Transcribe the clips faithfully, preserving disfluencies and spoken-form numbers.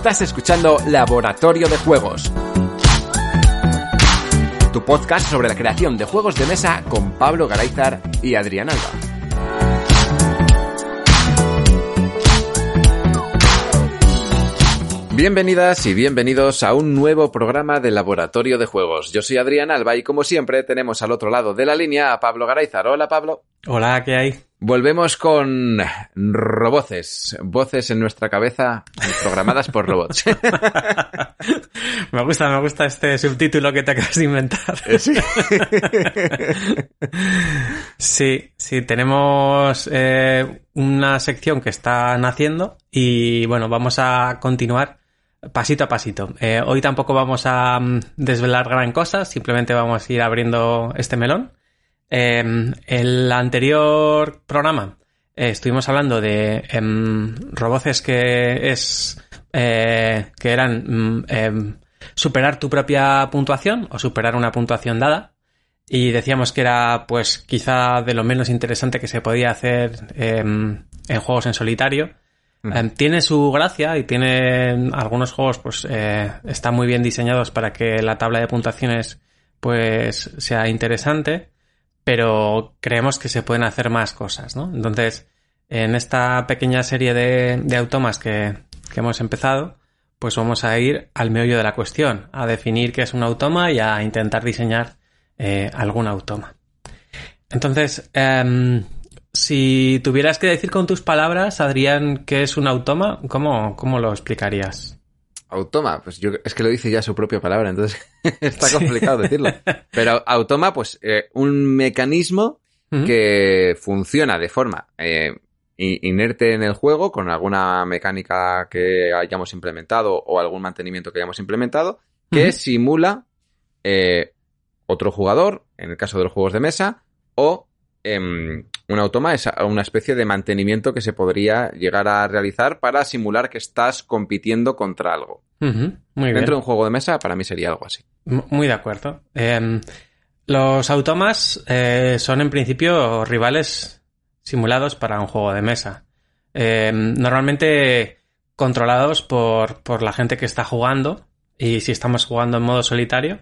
Estás escuchando Laboratorio de Juegos, tu podcast sobre la creación de juegos de mesa con Pablo Garayzar y Adrián Alba. Bienvenidas y bienvenidos a un nuevo programa de Laboratorio de Juegos. Yo soy Adrián Alba y como siempre tenemos al otro lado de la línea a Pablo Garayzar. Hola, Pablo. Hola, ¿qué hay? Volvemos con roboces, voces en nuestra cabeza programadas por robots. Me gusta, me gusta este subtítulo que te acabas de inventar. Sí, sí, sí tenemos eh, una sección que está naciendo y bueno, vamos a continuar pasito a pasito. Eh, hoy tampoco vamos a um, desvelar gran cosa, simplemente vamos a ir abriendo este melón. Eh, el anterior programa eh, estuvimos hablando de eh, roboces que es eh, que eran eh, superar tu propia puntuación o superar una puntuación dada, y decíamos que era pues quizá de lo menos interesante que se podía hacer eh, en juegos en solitario. Mm. Eh, tiene su gracia y tiene algunos juegos pues eh, están muy bien diseñados para que la tabla de puntuaciones pues sea interesante, pero creemos que se pueden hacer más cosas, ¿no? Entonces, en esta pequeña serie de, de automas que, que hemos empezado, pues vamos a ir al meollo de la cuestión, a definir qué es un automa y a intentar diseñar eh, algún automa. Entonces, eh, si tuvieras que decir con tus palabras, Adrián, qué es un automa, ¿cómo, cómo lo explicarías? Automa, pues yo es que lo dice ya su propia palabra, entonces está complicado sí. decirlo. Pero automa, pues eh, un mecanismo uh-huh. que funciona de forma eh, inerte en el juego, con alguna mecánica que hayamos implementado o algún mantenimiento que hayamos implementado, que uh-huh. simula eh, otro jugador, en el caso de los juegos de mesa, o eh, un automa es una especie de mantenimiento que se podría llegar a realizar para simular que estás compitiendo contra algo. Uh-huh. Muy bien. Dentro de un juego de mesa, para mí sería algo así. Muy de acuerdo. Eh, los automas eh, son en principio rivales simulados para un juego de mesa. Eh, normalmente controlados por, por la gente que está jugando, y si estamos jugando en modo solitario,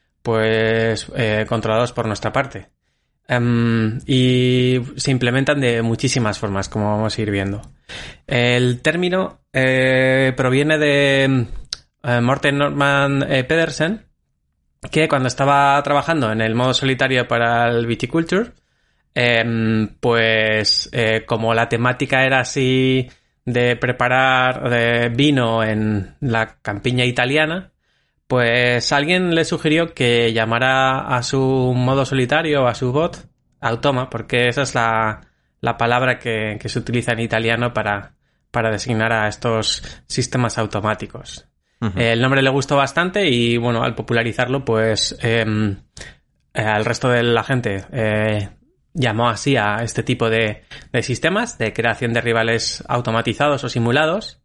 pues eh, controlados por nuestra parte. Um, y se implementan de muchísimas formas, como vamos a ir viendo. El término eh, proviene de eh, Morten Norman eh, Pedersen, que cuando estaba trabajando en el modo solitario para el Viticulture, eh, pues eh, como la temática era así de preparar de vino en la campiña italiana, pues alguien le sugirió que llamara a su modo solitario, a su bot, automa, porque esa es la, la palabra que, que se utiliza en italiano para, para designar a estos sistemas automáticos. Uh-huh. El nombre le gustó bastante y, bueno, al popularizarlo, pues eh, eh, al resto de la gente eh, llamó así a este tipo de, de sistemas de creación de rivales automatizados o simulados.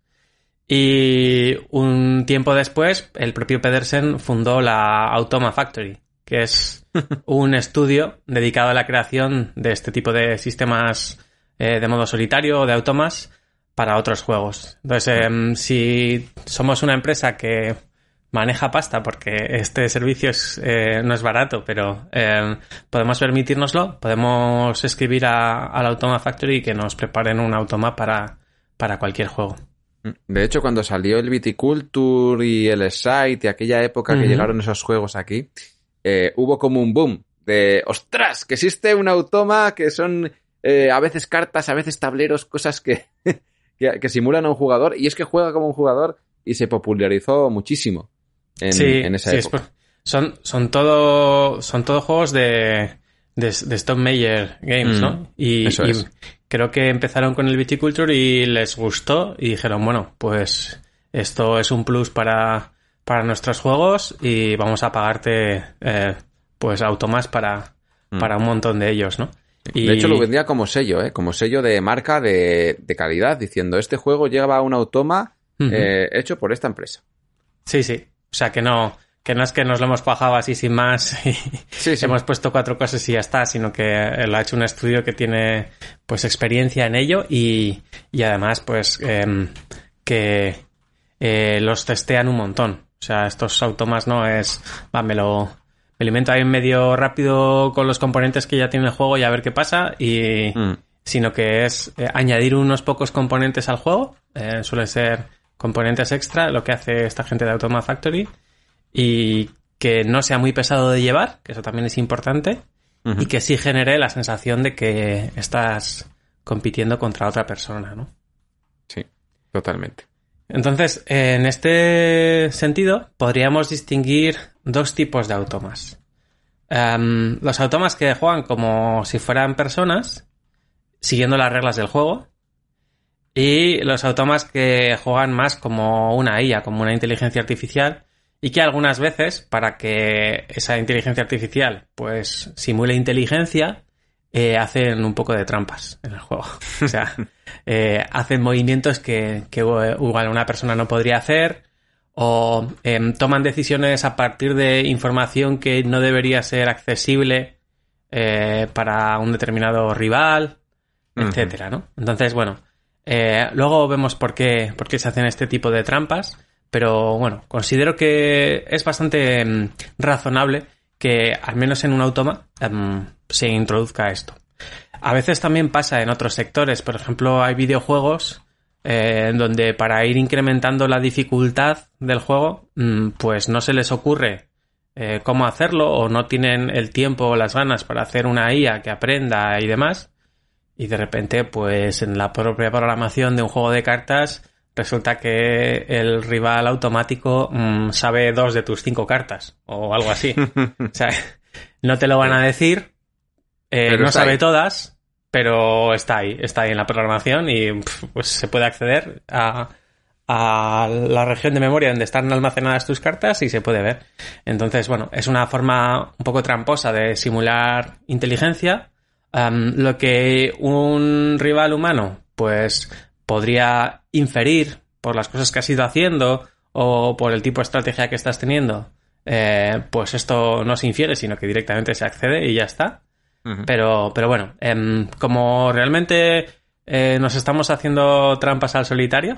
Y un tiempo después, el propio Pedersen fundó la Automa Factory, que es un estudio dedicado a la creación de este tipo de sistemas eh, de modo solitario o de automas para otros juegos. Entonces, eh, si somos una empresa que maneja pasta, porque este servicio es, eh, no es barato, pero eh, podemos permitírnoslo, podemos escribir a, a la Automa Factory y que nos preparen un automa para, para cualquier juego. De hecho, cuando salió el Viticulture y el Site y aquella época uh-huh. que llegaron esos juegos aquí, eh, hubo como un boom de ¡ostras! Que existe un automa que son eh, a veces cartas, a veces tableros, cosas que, que, que simulan a un jugador, y es que juega como un jugador, y se popularizó muchísimo en, sí, en esa sí, época. Es, son, son todo son todo juegos de, de, de Stone Meyer Games, mm, ¿no? Y, eso es. y creo que empezaron con el Viticulture y les gustó y dijeron, bueno, pues esto es un plus para, para nuestros juegos y vamos a pagarte eh, pues automas para, mm. para un montón de ellos, ¿no? Y... De hecho, lo vendía como sello, ¿eh? Como sello de marca de, de calidad, diciendo, este juego lleva un automa uh-huh. eh, hecho por esta empresa. Sí, sí. O sea, que no... Que no es que nos lo hemos pajado así sin más y sí, sí. hemos puesto cuatro cosas y ya está, sino que lo ha hecho un estudio que tiene pues experiencia en ello y, y además pues eh, que eh, los testean un montón. O sea, estos automas no es... Va, me lo, me lo invento ahí en medio rápido con los componentes que ya tiene el juego y a ver qué pasa. Y... Mm. Sino que es eh, añadir unos pocos componentes al juego. Eh, suelen ser componentes extra, lo que hace esta gente de Automa Factory. Y que no sea muy pesado de llevar, que eso también es importante. Uh-huh. Y que sí genere la sensación de que estás compitiendo contra otra persona, ¿no? Sí, totalmente. Entonces, en este sentido, podríamos distinguir dos tipos de automas. Um, los automas que juegan como si fueran personas, siguiendo las reglas del juego, y los automas que juegan más como una I A, como una inteligencia artificial, y que algunas veces, para que esa inteligencia artificial pues simule inteligencia, eh, hacen un poco de trampas en el juego. O sea, eh, hacen movimientos que, que igual una persona no podría hacer, o eh, toman decisiones a partir de información que no debería ser accesible eh, para un determinado rival, etcétera, ¿no? Entonces, bueno, eh, luego vemos por qué, por qué se hacen este tipo de trampas, pero bueno, considero que es bastante um, razonable que al menos en un automa um, se introduzca esto. A veces también pasa en otros sectores, por ejemplo, hay videojuegos eh, donde para ir incrementando la dificultad del juego, um, pues no se les ocurre eh, cómo hacerlo, o no tienen el tiempo o las ganas para hacer una I A que aprenda y demás. Y de repente, pues en la propia programación de un juego de cartas, resulta que el rival automático mmm, sabe dos de tus cinco cartas, o algo así. O sea, no te lo van a decir, eh, no sabe ahí. Todas, pero está ahí, está ahí en la programación y pues se puede acceder a, a la región de memoria donde están almacenadas tus cartas y se puede ver. Entonces, bueno, es una forma un poco tramposa de simular inteligencia. Um, lo que un rival humano pues podría inferir por las cosas que has ido haciendo o por el tipo de estrategia que estás teniendo, eh, pues esto no se infiere, sino que directamente se accede y ya está. Uh-huh. Pero, pero bueno, eh, como realmente eh, nos estamos haciendo trampas al solitario,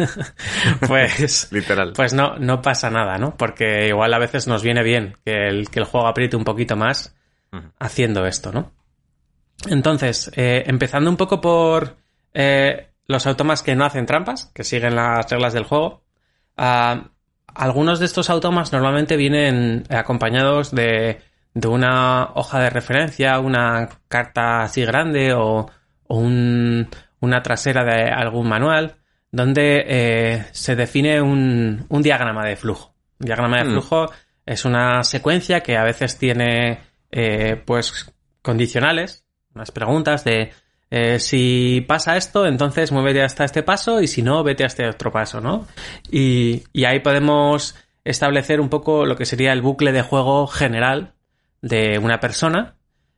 pues, literal. Pues no, no pasa nada, ¿no? Porque igual a veces nos viene bien que el, que el juego apriete un poquito más uh-huh. haciendo esto, ¿no? Entonces, eh, empezando un poco por eh, los automas que no hacen trampas, que siguen las reglas del juego. Uh, algunos de estos automas normalmente vienen acompañados de, de una hoja de referencia, una carta así grande o, o un, una trasera de algún manual, donde eh, se define un, un diagrama de flujo. Un diagrama de mm. flujo es una secuencia que a veces tiene eh, pues condicionales, unas preguntas de eh, si pasa esto, entonces muévete hasta este paso, y si no, vete a este otro paso, ¿no? Y, y ahí podemos establecer un poco lo que sería el bucle de juego general de una persona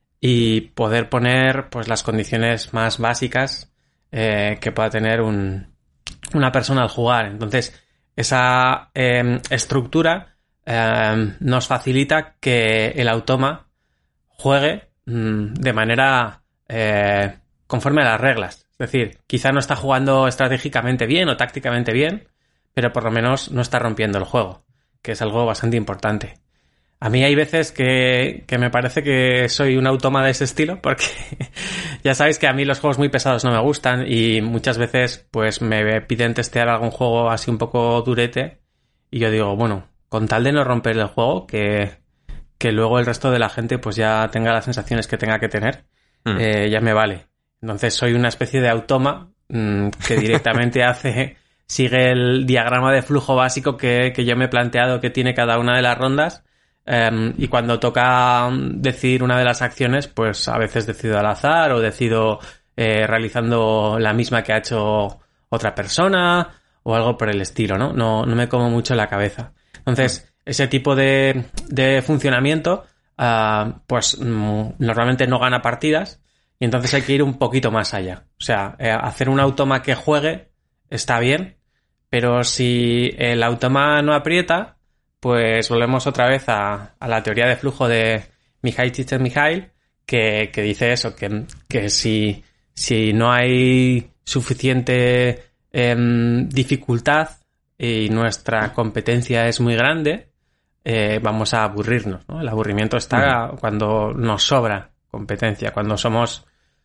y poder poner pues las condiciones más básicas eh, que pueda tener un, una persona al jugar. Entonces, esa eh, estructura eh, nos facilita que el automa juegue de manera eh, conforme a las reglas. Es decir, quizá no está jugando estratégicamente bien o tácticamente bien, pero por lo menos no está rompiendo el juego, que es algo bastante importante. A mí hay veces que, que me parece que soy un automa de ese estilo, porque ya sabéis que a mí los juegos muy pesados no me gustan y muchas veces pues me piden testear algún juego así un poco durete y yo digo, bueno, con tal de no romper el juego, que... que luego el resto de la gente pues ya tenga las sensaciones que tenga que tener, mm. eh, ya me vale. Entonces soy una especie de automa mmm, que directamente hace, sigue el diagrama de flujo básico que, que yo me he planteado que tiene cada una de las rondas, eh, y cuando toca decidir una de las acciones, pues a veces decido al azar o decido eh, realizando la misma que ha hecho otra persona o algo por el estilo, ¿no? No, no me como mucho la cabeza. Entonces... Mm. Ese tipo de, de funcionamiento uh, pues mm, normalmente no gana partidas y entonces hay que ir un poquito más allá. O sea, eh, hacer un automa que juegue está bien, pero si el automa no aprieta, pues volvemos otra vez a, a la teoría de flujo de Mikhail Csikszentmihalyi, que, que dice eso, que, que si, si no hay suficiente eh, dificultad y nuestra competencia es muy grande, eh, vamos a aburrirnos, ¿no? El aburrimiento está uh-huh. cuando nos sobra competencia, cuando somos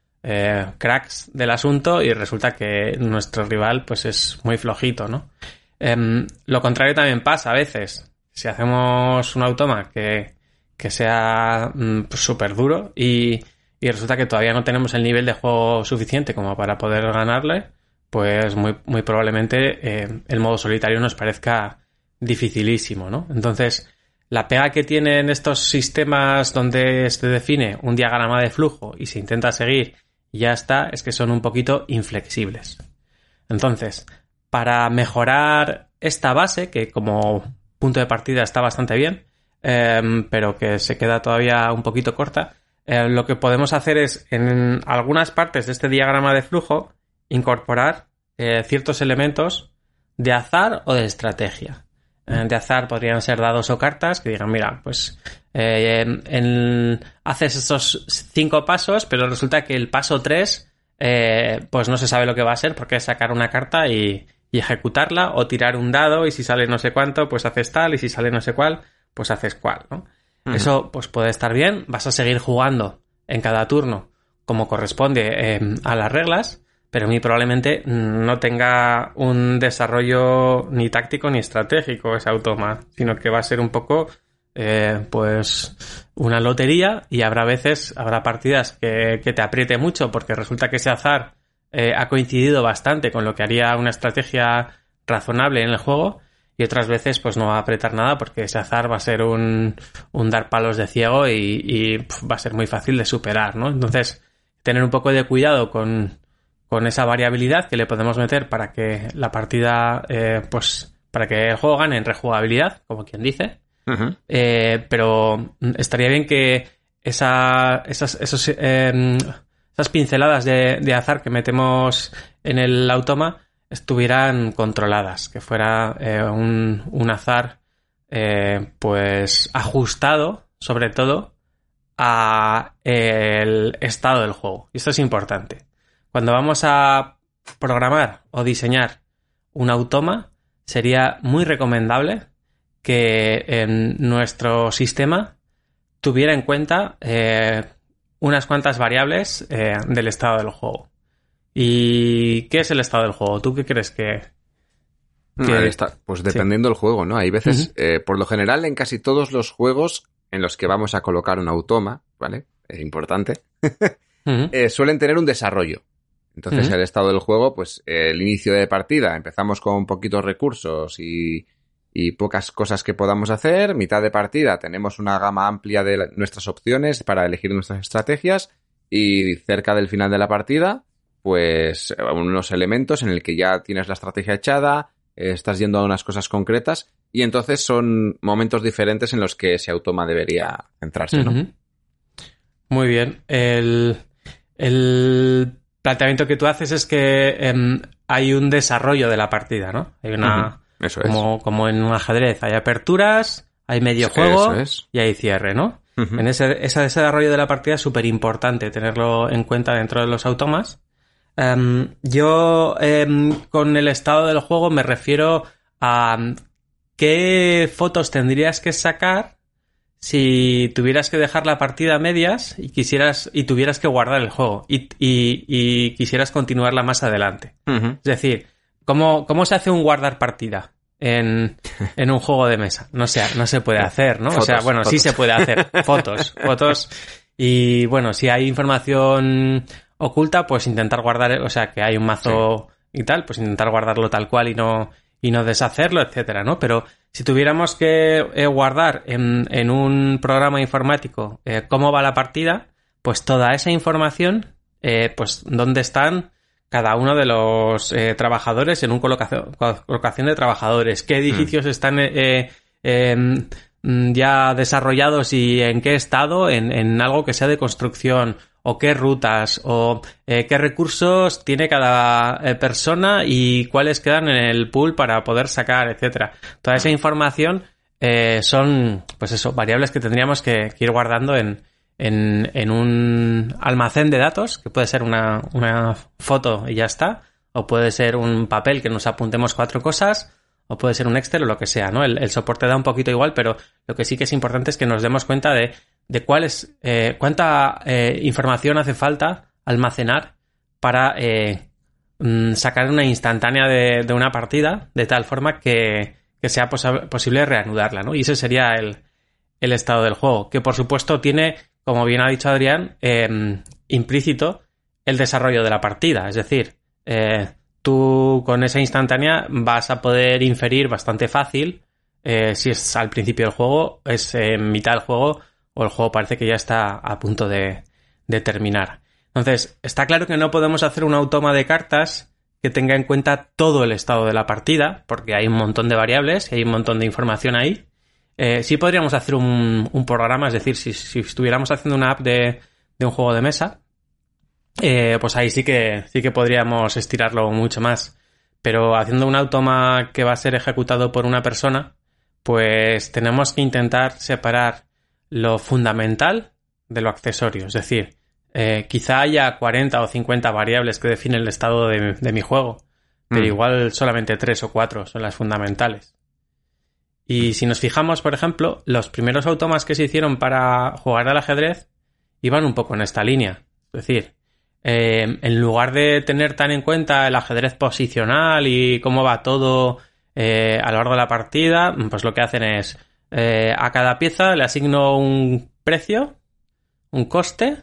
eh, cracks del asunto y resulta que nuestro rival pues es muy flojito, ¿no? Eh, lo contrario también pasa a veces. Si hacemos un automa que, que sea mm, pues, súper duro y, y resulta que todavía no tenemos el nivel de juego suficiente como para poder ganarle, pues muy, muy probablemente eh, el modo solitario nos parezca dificilísimo, ¿no? Entonces, la pega que tienen estos sistemas donde se define un diagrama de flujo y se intenta seguir y ya está, es que son un poquito inflexibles. Entonces, para mejorar esta base, que como punto de partida está bastante bien, eh, pero que se queda todavía un poquito corta, eh, lo que podemos hacer es, en algunas partes de este diagrama de flujo, incorporar eh, ciertos elementos de azar o de estrategia. Eh, de azar podrían ser dados o cartas que digan, mira, pues eh, en, en, haces estos cinco pasos, pero resulta que el paso tres eh, pues no se sabe lo que va a ser porque es sacar una carta y, y ejecutarla o tirar un dado y si sale no sé cuánto, pues haces tal y si sale no sé cuál, pues haces cual, ¿no? Uh-huh. Eso pues puede estar bien, vas a seguir jugando en cada turno como corresponde eh, a las reglas, pero muy probablemente no tenga un desarrollo ni táctico ni estratégico ese automa, sino que va a ser un poco eh, pues una lotería y habrá veces, habrá partidas que, que te apriete mucho porque resulta que ese azar eh, ha coincidido bastante con lo que haría una estrategia razonable en el juego y otras veces pues no va a apretar nada porque ese azar va a ser un, un dar palos de ciego y, y pf, va a ser muy fácil de superar, ¿no? Entonces, tener un poco de cuidado con con esa variabilidad que le podemos meter para que la partida, eh, pues, para que el juego gane en rejugabilidad, como quien dice. Uh-huh. Eh, pero estaría bien que esa, esas, esos, eh, esas pinceladas de, de azar que metemos en el automa estuvieran controladas, que fuera eh, un, un azar, eh, pues, ajustado, sobre todo, a el estado del juego. Y esto es importante. Cuando vamos a programar o diseñar un automa, sería muy recomendable que en nuestro sistema tuviera en cuenta eh, unas cuantas variables eh, del estado del juego. ¿Y qué es el estado del juego? ¿Tú qué crees que...? que... Ahí está. Pues dependiendo sí. del juego, ¿no? Hay veces, uh-huh. eh, por lo general, en casi todos los juegos en los que vamos a colocar un automa, ¿vale? Es importante. uh-huh. eh, suelen tener un desarrollo. Entonces, uh-huh. el estado del juego, pues, eh, el inicio de partida, empezamos con poquitos recursos y, y pocas cosas que podamos hacer. Mitad de partida, tenemos una gama amplia de la, nuestras opciones para elegir nuestras estrategias. Y cerca del final de la partida, pues, unos elementos en el que ya tienes la estrategia echada, eh, estás yendo a unas cosas concretas. Y entonces son momentos diferentes en los que ese automa debería centrarse, ¿no? Uh-huh. Muy bien. El... el... planteamiento que tú haces es que eh, hay un desarrollo de la partida, ¿no? Hay una... Uh-huh. Eso como, es. Como en un ajedrez. Hay aperturas, hay medio juego es. y hay cierre, ¿no? Uh-huh. En ese, ese desarrollo de la partida es súper importante tenerlo en cuenta dentro de los automas. Um, yo, um, con el estado del juego me refiero a um, qué fotos tendrías que sacar si tuvieras que dejar la partida a medias y quisieras y tuvieras que guardar el juego y, y, y quisieras continuarla más adelante. Uh-huh. Es decir, ¿cómo, cómo se hace un guardar partida en, en un juego de mesa? No sé, no se puede hacer, ¿no? Fotos, o sea, bueno, fotos. sí se puede hacer. Fotos, fotos. Y bueno, si hay información oculta, pues intentar guardar, o sea, que hay un mazo sí. y tal, pues intentar guardarlo tal cual y no, y no deshacerlo, etcétera, ¿no? Pero si tuviéramos que eh, guardar en, en un programa informático eh, cómo va la partida, pues toda esa información, eh, pues dónde están cada uno de los eh, trabajadores en un colocación, colocación de trabajadores, qué edificios mm. están eh, eh, ya desarrollados y en qué estado, en, en algo que sea de construcción, o qué rutas, o eh, qué recursos tiene cada eh, persona y cuáles quedan en el pool para poder sacar, etcétera. Toda esa información eh, son, pues eso, variables que tendríamos que, que ir guardando en, en, en un almacén de datos, que puede ser una, una foto y ya está, o puede ser un papel que nos apuntemos cuatro cosas, o puede ser un Excel o lo que sea, ¿no? El, el soporte da un poquito igual, pero lo que sí que es importante es que nos demos cuenta de, de cuál es, eh, cuánta eh, información hace falta almacenar para eh, mm, sacar una instantánea de, de una partida de tal forma que, que sea posa- posible reanudarla, ¿no? Y ese sería el, el estado del juego, que por supuesto tiene, como bien ha dicho Adrián, eh, implícito el desarrollo de la partida, es decir, eh, tú con esa instantánea vas a poder inferir bastante fácil eh, si es al principio del juego, es en mitad del juego o el juego parece que ya está a punto de, de terminar. Entonces, está claro que no podemos hacer una automa de cartas que tenga en cuenta todo el estado de la partida, porque hay un montón de variables y hay un montón de información ahí. Eh, sí podríamos hacer un, un programa, es decir, si, si estuviéramos haciendo una app de, de un juego de mesa, Eh, pues ahí sí que sí que podríamos estirarlo mucho más. Pero haciendo un automa que va a ser ejecutado por una persona, pues tenemos que intentar separar lo fundamental de lo accesorio. Es decir, eh, quizá haya cuarenta o cincuenta variables que definen el estado de, de mi juego, pero mm. igual solamente tres o cuatro son las fundamentales. Y si nos fijamos, por ejemplo, los primeros automas que se hicieron para jugar al ajedrez iban un poco en esta línea. Es decir, Eh, en lugar de tener tan en cuenta el ajedrez posicional y cómo va todo eh, a lo largo de la partida, pues lo que hacen es eh, a cada pieza le asigno un precio, un coste,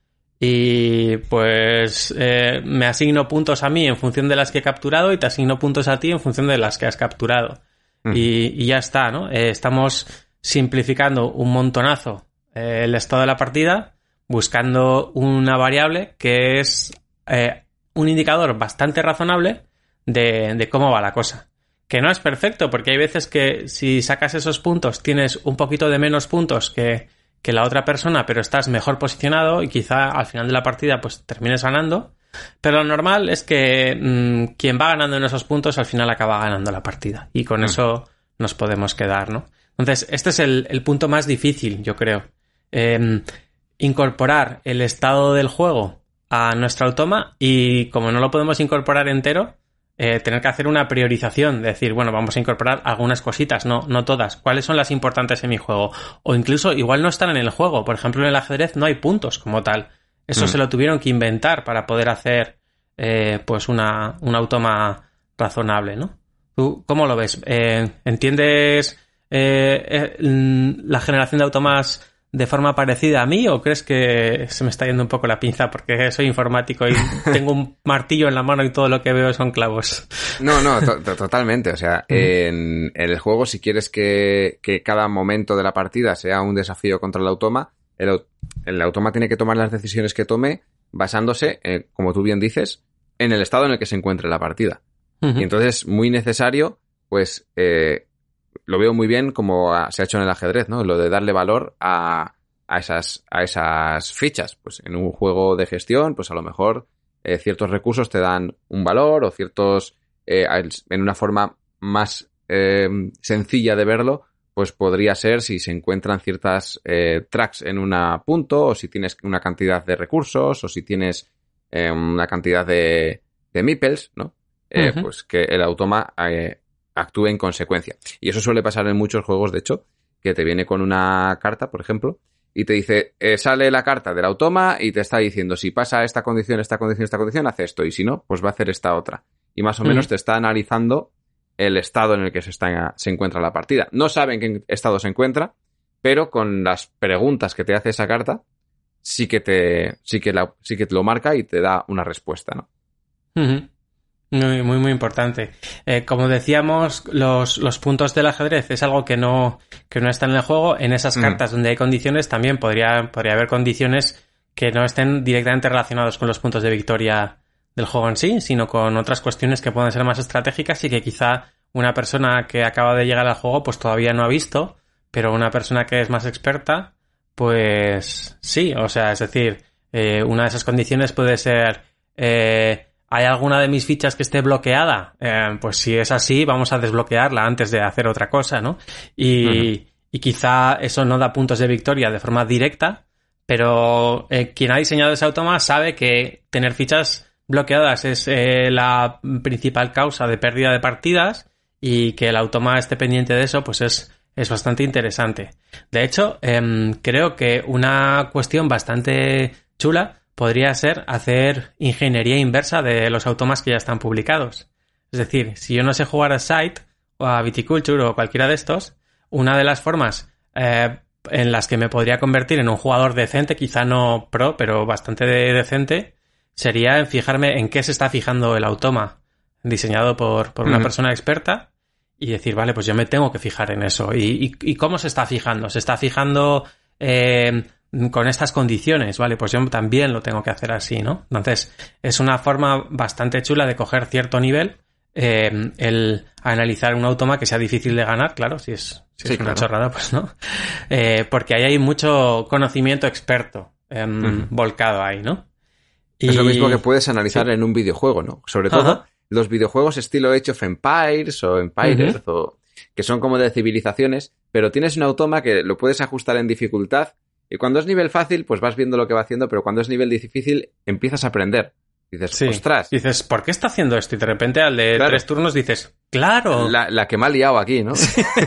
y pues eh, me asigno puntos a mí en función de las que he capturado y te asigno puntos a ti en función de las que has capturado. Mm. Y, y ya está, ¿no? Eh, estamos simplificando un montonazo eh, el estado de la partida, buscando una variable que es eh, un indicador bastante razonable de, de cómo va la cosa. Que no es perfecto, porque hay veces que si sacas esos puntos tienes un poquito de menos puntos que, que la otra persona, pero estás mejor posicionado y quizá al final de la partida pues termines ganando. Pero lo normal es que mmm, quien va ganando en esos puntos al final acaba ganando la partida. Y con mm. eso nos podemos quedar, ¿no? Entonces, este es el, el punto más difícil, yo creo. Eh, incorporar el estado del juego a nuestra automa y como no lo podemos incorporar entero, eh, tener que hacer una priorización, decir, bueno, vamos a incorporar algunas cositas, no, no todas. ¿Cuáles son las importantes en mi juego? O incluso igual no están en el juego. Por ejemplo, en el ajedrez no hay puntos como tal. Eso mm. se lo tuvieron que inventar para poder hacer eh, pues una, una automa razonable, ¿no? ¿Tú cómo lo ves? Eh, ¿Entiendes eh, eh, la generación de automas de forma parecida a mí o crees que se me está yendo un poco la pinza porque soy informático y tengo un martillo en la mano y todo lo que veo son clavos? No, no, to- to- totalmente. O sea, uh-huh. en, en el juego, si quieres que, que cada momento de la partida sea un desafío contra el automa, el, el automa tiene que tomar las decisiones que tome basándose, eh, como tú bien dices, en el estado en el que se encuentre la partida. Uh-huh. Y entonces, muy necesario, pues... Eh, lo veo muy bien como se ha hecho en el ajedrez, ¿no? Lo de darle valor a, a esas a esas fichas. Pues en un juego de gestión, pues a lo mejor eh, ciertos recursos te dan un valor o ciertos... Eh, en una forma más eh, sencilla de verlo, pues podría ser si se encuentran ciertas eh, tracks en un punto o si tienes una cantidad de recursos o si tienes eh, una cantidad de, de meeples, ¿no? Eh, uh-huh. Pues que el automa... Eh, actúe en consecuencia. Y eso suele pasar en muchos juegos, de hecho, que te viene con una carta, por ejemplo, y te dice, eh, sale la carta del automa y te está diciendo, si pasa esta condición, esta condición, esta condición, hace esto, y si no, pues va a hacer esta otra. Y más o menos mm. te está analizando el estado en el que se, está, se encuentra la partida. No saben en qué estado se encuentra, pero con las preguntas que te hace esa carta, sí que te, sí que la, sí que te lo marca y te da una respuesta, ¿no? Mm-hmm. Muy, muy, muy importante. Eh, como decíamos, los, los puntos del ajedrez es algo que no, que no está en el juego. En esas mm. cartas donde hay condiciones también podría, podría haber condiciones que no estén directamente relacionados con los puntos de victoria del juego en sí, sino con otras cuestiones que pueden ser más estratégicas y que quizá una persona que acaba de llegar al juego pues todavía no ha visto, pero una persona que es más experta, pues sí. O sea, es decir, eh, una de esas condiciones puede ser... Eh, ¿hay alguna de mis fichas que esté bloqueada? Eh, pues si es así, vamos a desbloquearla antes de hacer otra cosa, ¿no? Y, uh-huh. y quizá eso no da puntos de victoria de forma directa, pero eh, quien ha diseñado ese automa sabe que tener fichas bloqueadas es eh, la principal causa de pérdida de partidas y que el automa esté pendiente de eso, pues es, es bastante interesante. De hecho, eh, creo que una cuestión bastante chula podría ser hacer ingeniería inversa de los automas que ya están publicados. Es decir, si yo no sé jugar a Scythe o a Viticulture o cualquiera de estos, una de las formas eh, en las que me podría convertir en un jugador decente, quizá no pro, pero bastante de- decente, sería en fijarme en qué se está fijando el automa diseñado por, por una Ujú. persona experta y decir, vale, pues yo me tengo que fijar en eso. ¿Y, y, y cómo se está fijando? ¿Se está fijando eh, con estas condiciones? Vale, pues yo también lo tengo que hacer así, ¿no? Entonces, es una forma bastante chula de coger cierto nivel, eh, el analizar un automa que sea difícil de ganar, claro, si es, si Sí, es una claro. chorrada, pues no. Eh, porque ahí hay mucho conocimiento experto eh, Ujú. volcado ahí, ¿no? Es lo Y- mismo que puedes analizar sí. en un videojuego, ¿no? Sobre todo Ajá. los videojuegos estilo Age of Empires o Empires, o que son como de civilizaciones, pero tienes un automa que lo puedes ajustar en dificultad y cuando es nivel fácil, pues vas viendo lo que va haciendo, pero cuando es nivel difícil, empiezas a aprender. Dices, Sí. ostras, Dices, ¿por qué está haciendo esto? Y de repente al de Claro. tres turnos dices, ¡claro! la, la que me ha liado aquí, ¿no?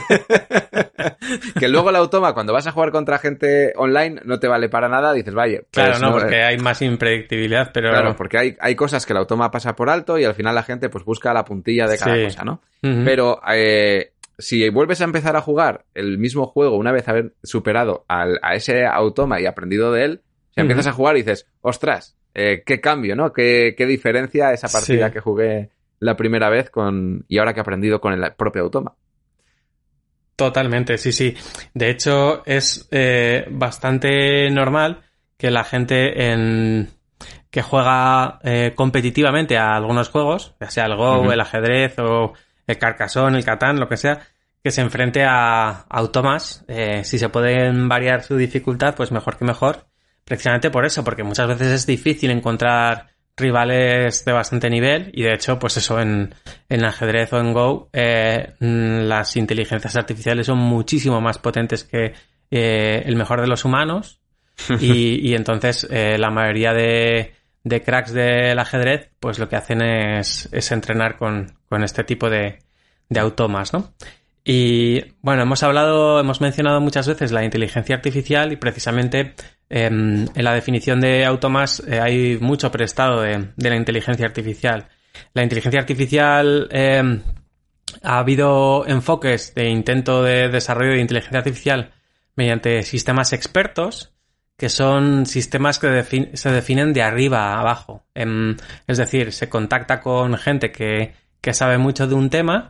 Que luego el automa, cuando vas a jugar contra gente online, no te vale para nada, dices, vaya, pues Claro, no, no, porque eh, hay más impredictibilidad, pero... Claro, porque hay, hay cosas que el automa pasa por alto y al final la gente pues busca la puntilla de cada Sí. cosa, ¿no? Ujú. Pero eh, si vuelves a empezar a jugar el mismo juego una vez haber superado al, a ese automa y aprendido de él, si Ujú. empiezas a jugar y dices, ostras, eh, qué cambio, ¿no? Qué, qué diferencia esa partida Sí. que jugué la primera vez con y ahora que he aprendido con el propio automa. Totalmente, sí, sí. De hecho, es eh, bastante normal que la gente en que juega eh, competitivamente a algunos juegos, ya sea el Go, Ujú. el ajedrez o el Carcassonne, el Catán, lo que sea, que se enfrente a automas. Eh, si se pueden variar su dificultad, pues mejor que mejor. Precisamente por eso, porque muchas veces es difícil encontrar rivales de bastante nivel y de hecho, pues eso, en, en ajedrez o en Go, eh, las inteligencias artificiales son muchísimo más potentes que eh, el mejor de los humanos y, y entonces eh, la mayoría de, de cracks del ajedrez pues lo que hacen es, es entrenar con, con este tipo de, de automas, ¿no? Y bueno, hemos hablado, hemos mencionado muchas veces la inteligencia artificial y precisamente eh, en la definición de automas eh, hay mucho prestado de, de la inteligencia artificial. La inteligencia artificial eh, ha habido enfoques de intento de desarrollo de inteligencia artificial mediante sistemas expertos, que son sistemas que defin- se definen de arriba a abajo. Eh, es decir, se contacta con gente que, que sabe mucho de un tema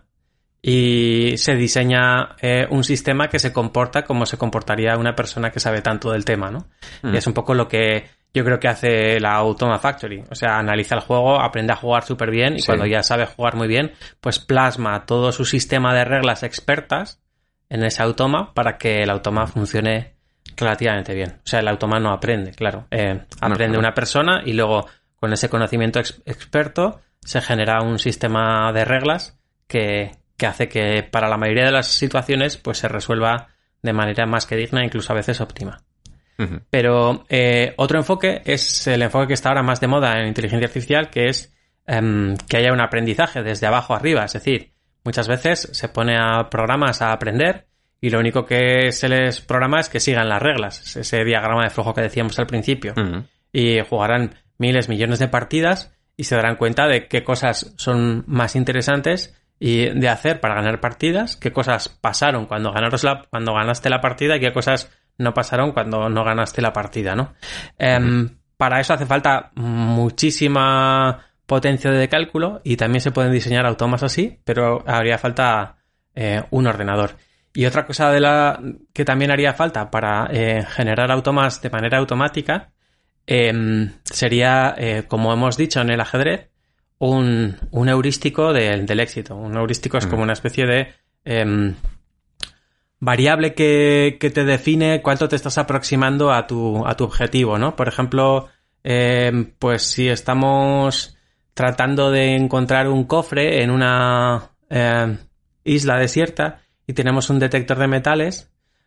y se diseña eh, un sistema que se comporta como se comportaría una persona que sabe tanto del tema, ¿no? Mm. Y es un poco lo que yo creo que hace la Automa Factory. O sea, analiza el juego, aprende a jugar súper bien y Sí. cuando ya sabe jugar muy bien, pues plasma todo su sistema de reglas expertas en ese automa para que el automa funcione relativamente bien. O sea, el automa no aprende, claro. Eh, aprende claro. una persona y luego con ese conocimiento ex- experto se genera un sistema de reglas que, que hace que para la mayoría de las situaciones pues se resuelva de manera más que digna, incluso a veces óptima. Ujú. Pero eh, otro enfoque es el enfoque que está ahora más de moda en inteligencia artificial, que es em, que haya un aprendizaje desde abajo arriba. Es decir, muchas veces se pone a programas a aprender y lo único que se les programa es que sigan las reglas, ese diagrama de flujo que decíamos al principio. Ujú. Y jugarán miles, millones de partidas y se darán cuenta de qué cosas son más interesantes y de hacer para ganar partidas, qué cosas pasaron cuando ganaros la, cuando ganaste la partida y qué cosas no pasaron cuando no ganaste la partida, ¿no? Em, para eso hace falta muchísima potencia de cálculo y también se pueden diseñar automas así, pero haría falta eh, un ordenador. Y otra cosa de la que también haría falta para eh, generar automas de manera automática eh, sería, eh, como hemos dicho en el ajedrez, un, un heurístico del, del éxito. Un heurístico es Mm. como una especie de eh, variable que, que te define cuánto te estás aproximando a tu, a tu objetivo, ¿no? Por ejemplo, eh, pues si estamos tratando de encontrar un cofre en una eh, isla desierta y tenemos un detector de metales,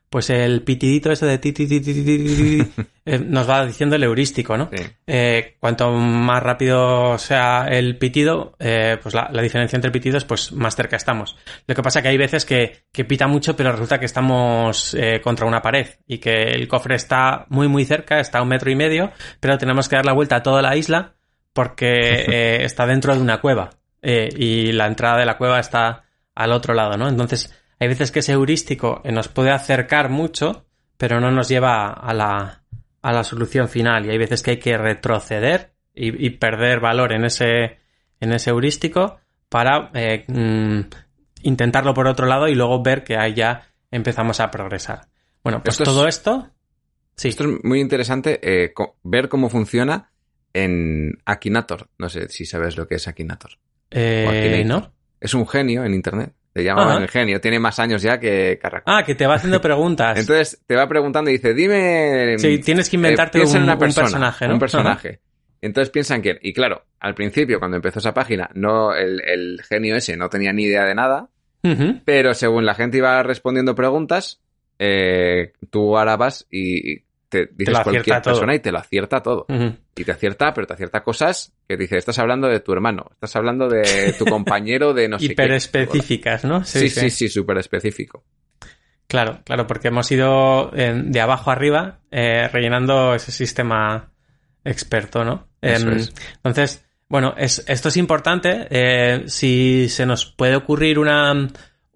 pues el pitidito ese de ti, ti, ti, ti, ti, ti, ti, eh, nos va diciendo el heurístico, ¿no? Sí. Eh, cuanto más rápido sea el pitido, eh, pues la, la diferencia entre pitidos, pues más cerca estamos. Lo que pasa que hay veces que, que pita mucho, pero resulta que estamos eh, contra una pared y que el cofre está muy, muy cerca, está a un metro y medio, pero tenemos que dar la vuelta a toda la isla porque eh, está dentro de una cueva eh, y la entrada de la cueva está al otro lado, ¿no? Entonces, hay veces que ese heurístico nos puede acercar mucho, pero no nos lleva a la, a la solución final. Y hay veces que hay que retroceder y, y perder valor en ese, en ese heurístico para eh, mm, intentarlo por otro lado y luego ver que ahí ya empezamos a progresar. Bueno, pues esto todo es, esto... Sí. Esto es muy interesante eh, co- ver cómo funciona en Akinator. No sé si sabes lo que es Akinator. Eh, ¿no? Es un genio en internet. Te llamaban Ajá. el genio. Tiene más años ya que Carracol. Ah, que te va haciendo preguntas. Entonces te va preguntando y dice, dime... Sí, tienes que inventarte eh, un, una persona, un personaje, ¿no? Un personaje. Ajá. Entonces piensan que... Y claro, al principio, cuando empezó esa página, no el, el genio ese no tenía ni idea de nada. Uh-huh. Pero según la gente iba respondiendo preguntas, eh, tú ahora vas y... te dices te cualquier persona todo. Y te lo acierta todo. Uh-huh. Y te acierta, pero te acierta cosas que te dice, estás hablando de tu hermano, estás hablando de tu compañero de no sé qué. Hiper específicas, ¿no? Sí, sí, sí, sí, súper específico. Claro, claro, porque hemos ido eh, de abajo arriba eh, rellenando ese sistema experto, ¿no? Eso eh, es. Entonces, bueno, es, esto es importante. Eh, si se nos puede ocurrir una...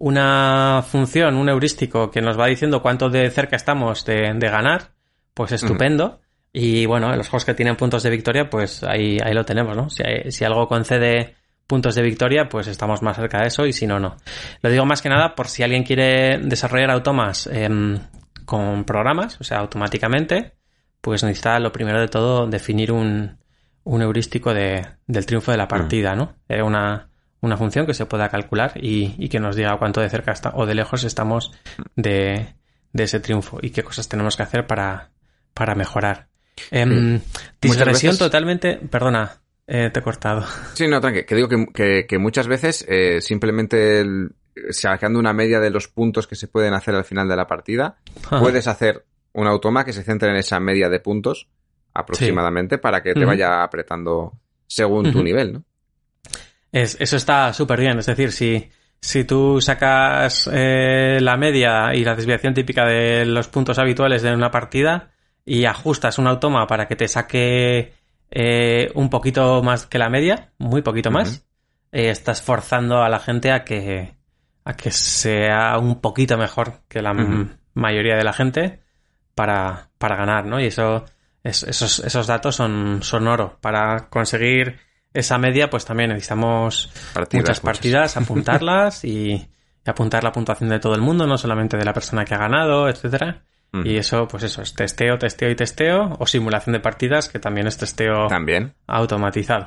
una función, un heurístico que nos va diciendo cuánto de cerca estamos de, de ganar, pues estupendo. Uh-huh. Y bueno, en los juegos que tienen puntos de victoria, pues ahí, ahí lo tenemos, ¿no? Si, hay, si algo concede puntos de victoria, pues estamos más cerca de eso y si no, no. Lo digo más que nada por si alguien quiere desarrollar automas eh, con programas, o sea, automáticamente, pues necesita lo primero de todo definir un, un heurístico de, del triunfo de la partida, ¿no? Eh, una, una función que se pueda calcular y, y que nos diga cuánto de cerca está, o de lejos estamos de, de ese triunfo y qué cosas tenemos que hacer para, para mejorar. Eh, sí. Digresión veces... totalmente... Perdona, eh, te he cortado. Sí, no, tranqui. Que digo que, que, que muchas veces eh, simplemente el, sacando una media de los puntos que se pueden hacer al final de la partida, Ajá. puedes hacer un automa que se centre en esa media de puntos aproximadamente sí. para que te uh-huh. vaya apretando según uh-huh. tu nivel, ¿no? Es, eso está súper bien. Es decir, si, si tú sacas eh, la media y la desviación típica de los puntos habituales de una partida y ajustas un automa para que te saque eh, un poquito más que la media, muy poquito uh-huh. más, eh, estás forzando a la gente a que, a que sea un poquito mejor que la uh-huh. m- mayoría de la gente para, para ganar, ¿no? Y eso, es, esos, esos datos son, son oro. Para conseguir esa media, pues también necesitamos partidas, muchas partidas, muchas. apuntarlas y, y apuntar la puntuación de todo el mundo, no solamente de la persona que ha ganado, etcétera. Mm. Y eso, pues eso, es testeo, testeo y testeo, o simulación de partidas, que también es testeo también automatizado.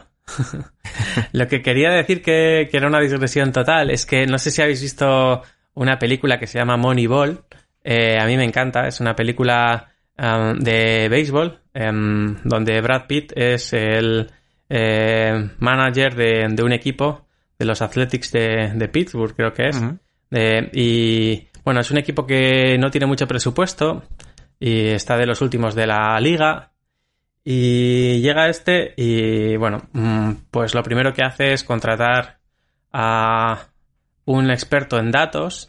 Lo que quería decir que, que era una digresión total es que no sé si habéis visto una película que se llama Moneyball. Eh, a mí me encanta, es una película um, de béisbol, um, donde Brad Pitt es el eh, manager de, de un equipo de los Athletics de, de Pittsburgh, creo que es. Uh-huh. Eh, y bueno, es un equipo que no tiene mucho presupuesto y está de los últimos de la liga. Y llega este y bueno, pues lo primero que hace es contratar a un experto en datos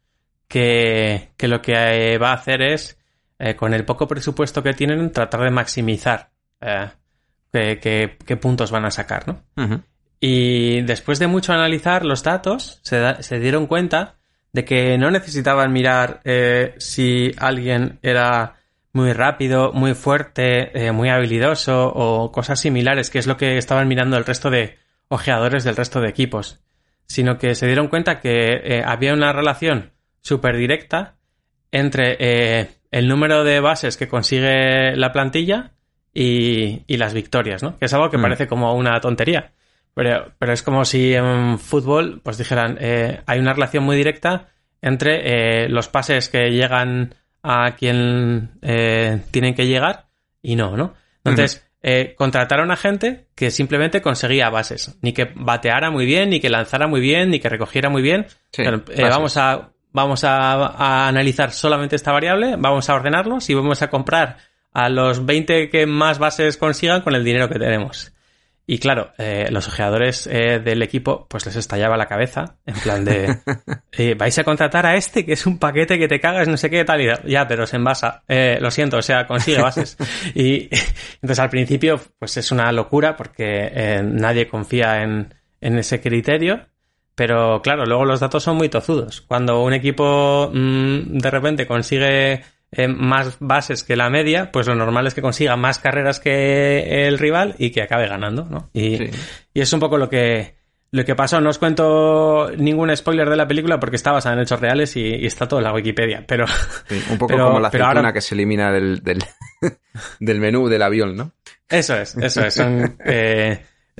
que, que lo que va a hacer es, eh, con el poco presupuesto que tienen, tratar de maximizar eh, qué, qué, qué puntos van a sacar, ¿no? Uh-huh. Y después de mucho analizar los datos, se, da, se dieron cuenta de que no necesitaban mirar eh, si alguien era muy rápido, muy fuerte, eh, muy habilidoso o cosas similares, que es lo que estaban mirando el resto de ojeadores del resto de equipos, sino que se dieron cuenta que eh, había una relación súper directa entre eh, el número de bases que consigue la plantilla y, y las victorias, ¿no? Que es algo que mm. parece como una tontería, pero, pero es como si en fútbol pues dijeran eh, hay una relación muy directa entre eh, los pases que llegan a quien eh, tienen que llegar y no, ¿no? Entonces, uh-huh. eh, contrataron a gente que simplemente conseguía bases. Ni que bateara muy bien, ni que lanzara muy bien, ni que recogiera muy bien. Sí, pero, eh, vamos a vamos a, a analizar solamente esta variable, vamos a ordenarlos y vamos a comprar a los veinte que más bases consigan con el dinero que tenemos. Y claro, eh, los ojeadores eh, del equipo pues les estallaba la cabeza, en plan de eh, vais a contratar a este que es un paquete que te cagas, no sé qué tal, y ya, pero se envasa, eh, lo siento, o sea, consigue bases. Y entonces al principio pues es una locura porque eh, nadie confía en, en ese criterio, pero claro, luego los datos son muy tozudos. Cuando un equipo mmm, de repente consigue Eh, más bases que la media, pues lo normal es que consiga más carreras que el rival y que acabe ganando, ¿no? Y, sí. y es un poco lo que lo que pasó. No os cuento ningún spoiler de la película porque está basada en hechos reales y, y está todo en la Wikipedia, pero... Sí, un poco pero, como la aceituna ahora... que se elimina del, del, del menú del avión, ¿no? Eso es, eso es. Son eh,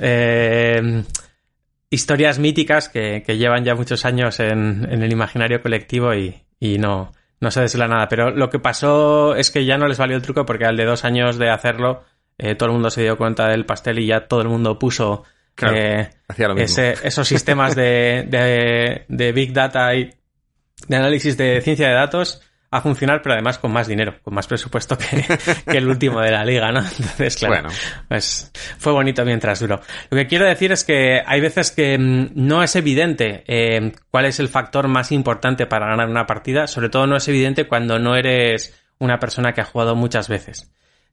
eh, historias míticas que, que llevan ya muchos años en, en el imaginario colectivo y, y no... No se desvela nada, pero lo que pasó es que ya no les valió el truco porque al de dos años de hacerlo eh, todo el mundo se dio cuenta del pastel y ya todo el mundo puso claro, eh, ese, esos sistemas de, de, de Big Data y de análisis de ciencia de datos a funcionar, pero además con más dinero, con más presupuesto que, que el último de la liga, ¿no? Entonces, claro, bueno. pues fue bonito mientras duró. Lo que quiero decir es que hay veces que mmm, no es evidente eh, cuál es el factor más importante para ganar una partida, sobre todo no es evidente cuando no eres una persona que ha jugado muchas veces.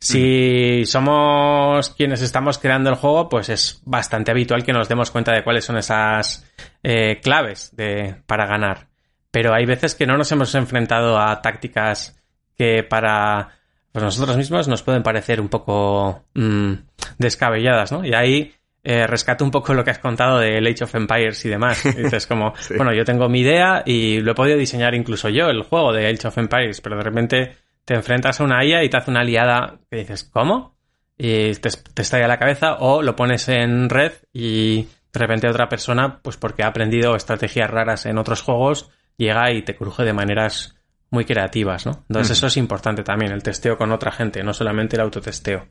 Si mm. somos quienes estamos creando el juego, pues es bastante habitual que nos demos cuenta de cuáles son esas eh, claves de, para ganar. Pero hay veces que no nos hemos enfrentado a tácticas que para pues nosotros mismos nos pueden parecer un poco mmm, descabelladas, ¿no? Y ahí eh, rescato un poco lo que has contado del Age of Empires y demás. Y dices como, sí. bueno, yo tengo mi idea y lo he podido diseñar incluso yo, el juego de Age of Empires, pero de repente te enfrentas a una I A y te hace una liada que dices, ¿cómo? Y te, te estalla la cabeza, o lo pones en red y de repente otra persona, pues porque ha aprendido estrategias raras en otros juegos, llega y te cruje de maneras muy creativas, ¿no? Entonces uh-huh. eso es importante también, el testeo con otra gente, no solamente el autotesteo.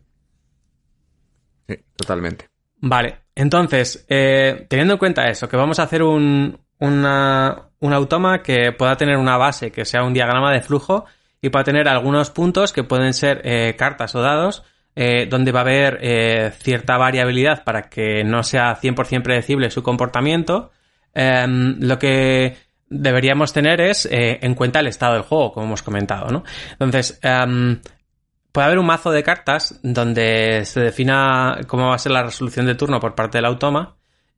Sí, totalmente. Vale, entonces, eh, teniendo en cuenta eso, que vamos a hacer un, una, un automa que pueda tener una base, que sea un diagrama de flujo, y pueda tener algunos puntos que pueden ser eh, cartas o dados, eh, donde va a haber eh, cierta variabilidad para que no sea cien por ciento predecible su comportamiento. Eh, lo que deberíamos tener es eh, en cuenta el estado del juego, como hemos comentado, ¿no? Entonces, um, puede haber un mazo de cartas donde se defina cómo va a ser la resolución de turno por parte del automa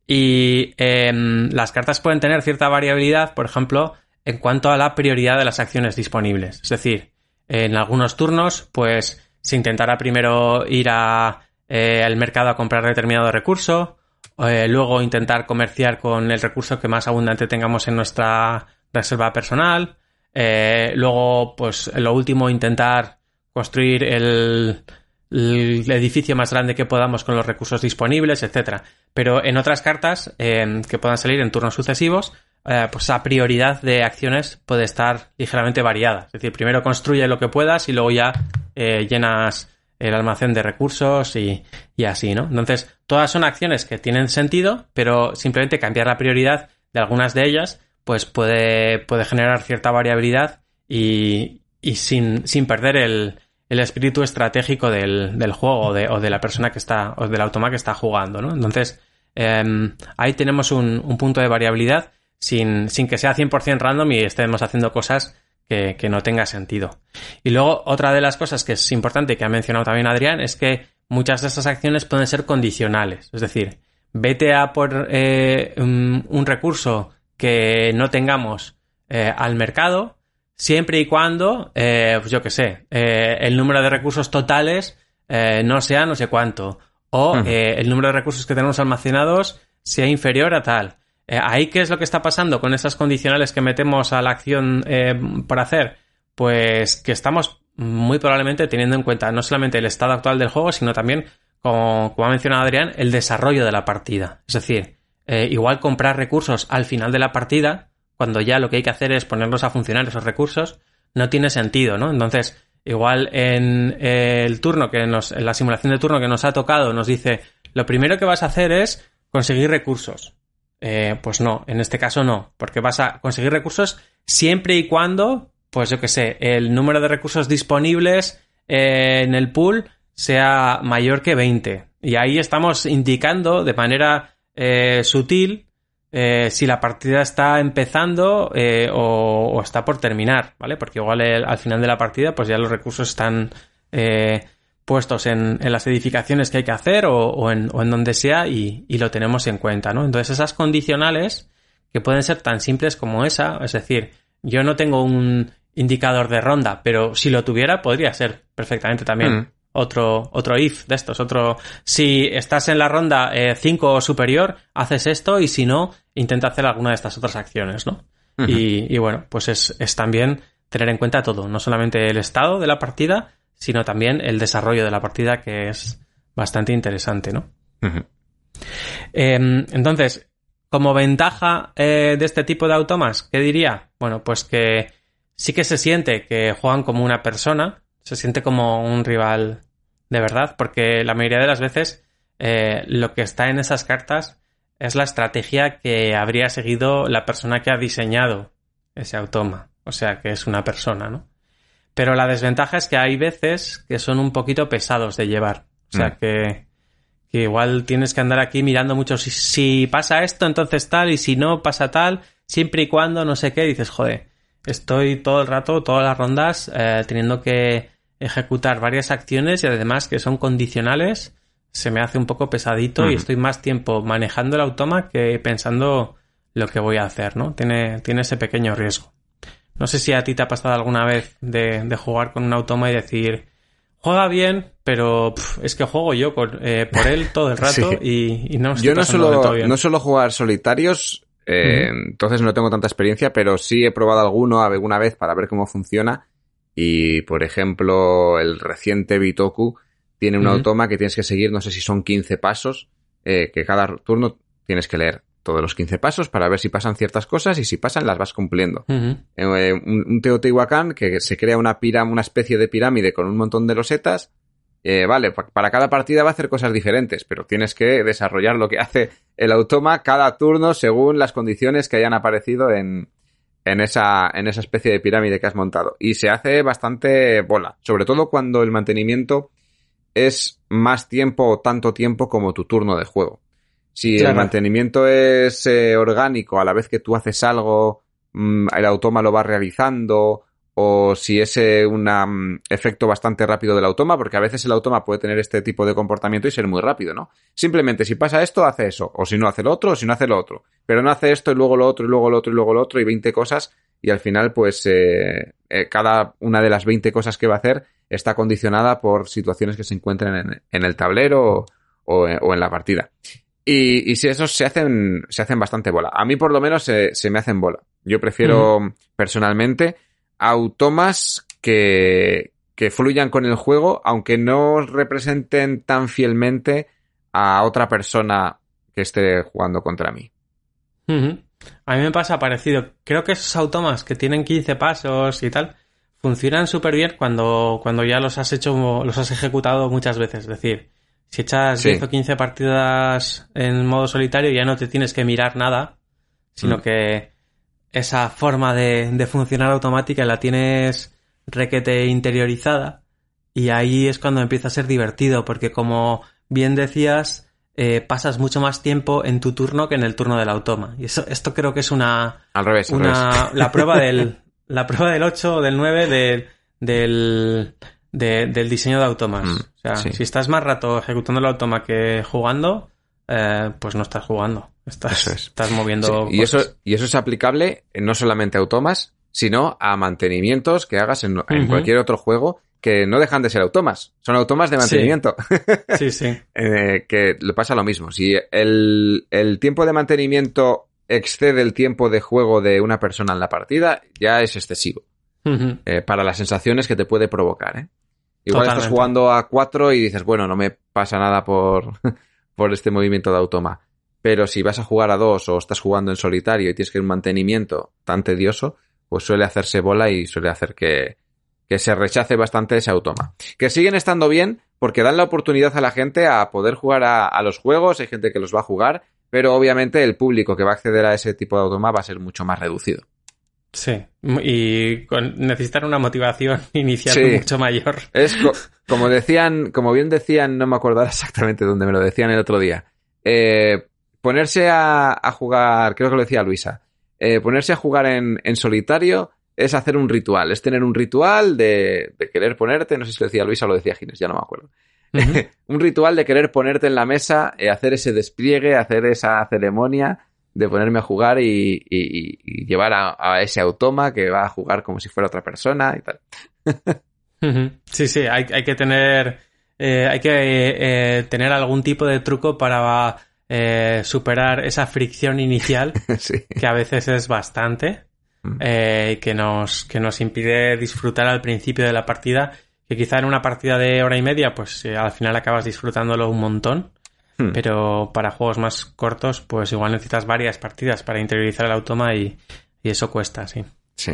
y eh, las cartas pueden tener cierta variabilidad, por ejemplo, en cuanto a la prioridad de las acciones disponibles. Es decir, en algunos turnos, pues se intentará primero ir a, eh, al mercado a comprar determinado recurso, Eh, luego intentar comerciar con el recurso que más abundante tengamos en nuestra reserva personal, eh, luego pues lo último intentar construir el, el edificio más grande que podamos con los recursos disponibles, etcétera. Pero en otras cartas eh, que puedan salir en turnos sucesivos, eh, pues la prioridad de acciones puede estar ligeramente variada. Es decir, primero construye lo que puedas y luego ya eh, llenas el almacén de recursos y, y así, ¿no? Entonces, todas son acciones que tienen sentido, pero simplemente cambiar la prioridad de algunas de ellas, pues puede, puede generar cierta variabilidad y, y sin, sin perder el, el espíritu estratégico del, del juego o de, o de la persona que está, o del automa que está jugando, ¿no? Entonces, eh, ahí tenemos un, un punto de variabilidad sin, sin que sea cien por ciento random y estemos haciendo cosas Que, que no tenga sentido. Y luego, otra de las cosas que es importante, que ha mencionado también Adrián, es que muchas de estas acciones pueden ser condicionales. Es decir, vete a por eh, un, un recurso que no tengamos eh, al mercado, siempre y cuando, eh, pues yo qué sé, eh, el número de recursos totales eh, no sea no sé cuánto, o uh-huh. eh, el número de recursos que tenemos almacenados sea inferior a tal. Eh, ¿Ahí qué es lo que está pasando con esas condicionales que metemos a la acción eh, por hacer? Pues que estamos muy probablemente teniendo en cuenta no solamente el estado actual del juego, sino también, como, como ha mencionado Adrián, el desarrollo de la partida. Es decir, eh, igual comprar recursos al final de la partida, cuando ya lo que hay que hacer es ponerlos a funcionar esos recursos, no tiene sentido, ¿no? Entonces, igual en eh, el turno que nos, en la simulación de turno que nos ha tocado, nos dice, lo primero que vas a hacer es conseguir recursos. Eh, pues no, en este caso no, porque vas a conseguir recursos siempre y cuando, pues yo que sé, el número de recursos disponibles eh, en el pool sea mayor que veinte. Y ahí estamos indicando de manera eh, sutil eh, si la partida está empezando eh, o, o está por terminar, ¿vale? Porque igual el, al final de la partida pues ya los recursos están eh, puestos en, en las edificaciones que hay que hacer o, o, en, o en donde sea y, y lo tenemos en cuenta, ¿no? Entonces esas condicionales que pueden ser tan simples como esa, es decir, yo no tengo un indicador de ronda, pero si lo tuviera podría ser perfectamente también mm. otro otro if de estos, otro si estás en la ronda cinco eh, o superior, haces esto y si no, intenta hacer alguna de estas otras acciones, ¿no? Uh-huh. Y, y bueno, pues es, es también tener en cuenta todo, no solamente el estado de la partida, sino también el desarrollo de la partida, que es bastante interesante, ¿no? Uh-huh. Eh, entonces, como ventaja eh, de este tipo de automas, ¿qué diría? Bueno, pues que sí que se siente que juegan como una persona, se siente como un rival de verdad, porque la mayoría de las veces eh, lo que está en esas cartas es la estrategia que habría seguido la persona que ha diseñado ese automa, o sea, que es una persona, ¿no? Pero la desventaja es que hay veces que son un poquito pesados de llevar. O sea, mm. que, que igual tienes que andar aquí mirando mucho. Si, si pasa esto, entonces tal. Y si no, pasa tal. Siempre y cuando no sé qué. Dices, joder, estoy todo el rato, todas las rondas, eh, teniendo que ejecutar varias acciones y además que son condicionales. Se me hace un poco pesadito mm. y estoy más tiempo manejando el automa que pensando lo que voy a hacer, ¿no? Tiene, tiene ese pequeño riesgo. No sé si a ti te ha pasado alguna vez de, de jugar con un automa y decir, juega bien, pero pff, es que juego yo con, eh, por él todo el rato sí. y, y no estoy yo no suelo, todo bien. no suelo jugar solitarios, eh, uh-huh. entonces no tengo tanta experiencia, pero sí he probado alguno alguna vez para ver cómo funciona. Y, por ejemplo, el reciente Bitoku tiene un uh-huh. automa que tienes que seguir, no sé si son quince pasos, eh, que cada turno tienes que leer todos los quince pasos para ver si pasan ciertas cosas y si pasan las vas cumpliendo. Uh-huh. Eh, un, un Teotihuacán que se crea una pirámide, una especie de pirámide con un montón de losetas. Eh, vale, pa- para cada partida va a hacer cosas diferentes, pero tienes que desarrollar lo que hace el automa cada turno según las condiciones que hayan aparecido en, en esa, en esa especie de pirámide que has montado. Y se hace bastante bola, sobre todo cuando el mantenimiento es más tiempo o tanto tiempo como tu turno de juego. Si claro. el mantenimiento es eh, orgánico, a la vez que tú haces algo, mmm, el automa lo va realizando, o si es eh, un um, efecto bastante rápido del automa, porque a veces el automa puede tener este tipo de comportamiento y ser muy rápido, ¿no? Simplemente si pasa esto, hace eso, o si no hace lo otro, o si no hace lo otro. Pero no hace esto y luego lo otro, y luego lo otro, y luego lo otro, y veinte cosas, y al final, pues, eh, eh, cada una de las veinte cosas que va a hacer está condicionada por situaciones que se encuentren en, en el tablero o, o, o en la partida. Y, y si esos se hacen, se hacen bastante bola. A mí por lo menos se, se me hacen bola. Yo prefiero uh-huh. personalmente automas que, que fluyan con el juego, aunque no representen tan fielmente a otra persona que esté jugando contra mí. Uh-huh. A mí me pasa parecido. Creo que esos automas que tienen quince pasos y tal funcionan súper bien cuando, cuando ya los has hecho, los has ejecutado muchas veces. Es decir, si echas sí. diez o quince partidas en modo solitario ya no te tienes que mirar nada, sino mm. que esa forma de, de funcionar automática la tienes requete interiorizada y ahí es cuando empieza a ser divertido porque como bien decías, eh, pasas mucho más tiempo en tu turno que en el turno del automa. Y eso, esto creo que es una... Al revés, una, al revés. La prueba del, la prueba del ocho o del nueve del... del De, del diseño de automas. Mm, o sea, sí. si estás más rato ejecutando el automa que jugando, eh, pues no estás jugando. Estás, eso es. estás moviendo sí, y eso Y eso es aplicable no solamente a automas, sino a mantenimientos que hagas en, en uh-huh. cualquier otro juego que no dejan de ser automas. Son automas de mantenimiento. Sí, sí. sí. eh, que le pasa lo mismo. Si el, el tiempo de mantenimiento excede el tiempo de juego de una persona en la partida, ya es excesivo. Uh-huh. Eh, para las sensaciones que te puede provocar, ¿eh? Igual Totalmente. Estás jugando a cuatro y dices, bueno, no me pasa nada por, por este movimiento de automa. Pero si vas a jugar a dos o estás jugando en solitario y tienes que ir un mantenimiento tan tedioso, pues suele hacerse bola y suele hacer que, que se rechace bastante ese automa. Que siguen estando bien porque dan la oportunidad a la gente a poder jugar a, a los juegos, hay gente que los va a jugar, pero obviamente el público que va a acceder a ese tipo de automa va a ser mucho más reducido. Sí, y con, necesitan una motivación inicial sí. mucho mayor. Es co- como decían, como bien decían, no me acuerdo exactamente dónde me lo decían el otro día, eh, ponerse a, a jugar, creo que lo decía Luisa, eh, ponerse a jugar en, en solitario es hacer un ritual, es tener un ritual de, de querer ponerte, no sé si lo decía Luisa o lo decía Ginés, ya no me acuerdo. Uh-huh. Un ritual de querer ponerte en la mesa, eh, hacer ese despliegue, hacer esa ceremonia de ponerme a jugar y, y, y llevar a, a ese automa que va a jugar como si fuera otra persona y tal. Uh-huh. Sí, sí, hay, hay que tener eh, hay que eh, tener algún tipo de truco para eh, superar esa fricción inicial sí. que a veces es bastante mm. eh, que nos que nos impide disfrutar al principio de la partida, que quizá en una partida de hora y media pues eh, al final acabas disfrutándolo un montón. Hmm. Pero para juegos más cortos, pues igual necesitas varias partidas para interiorizar el automa y, y eso cuesta, sí. Sí.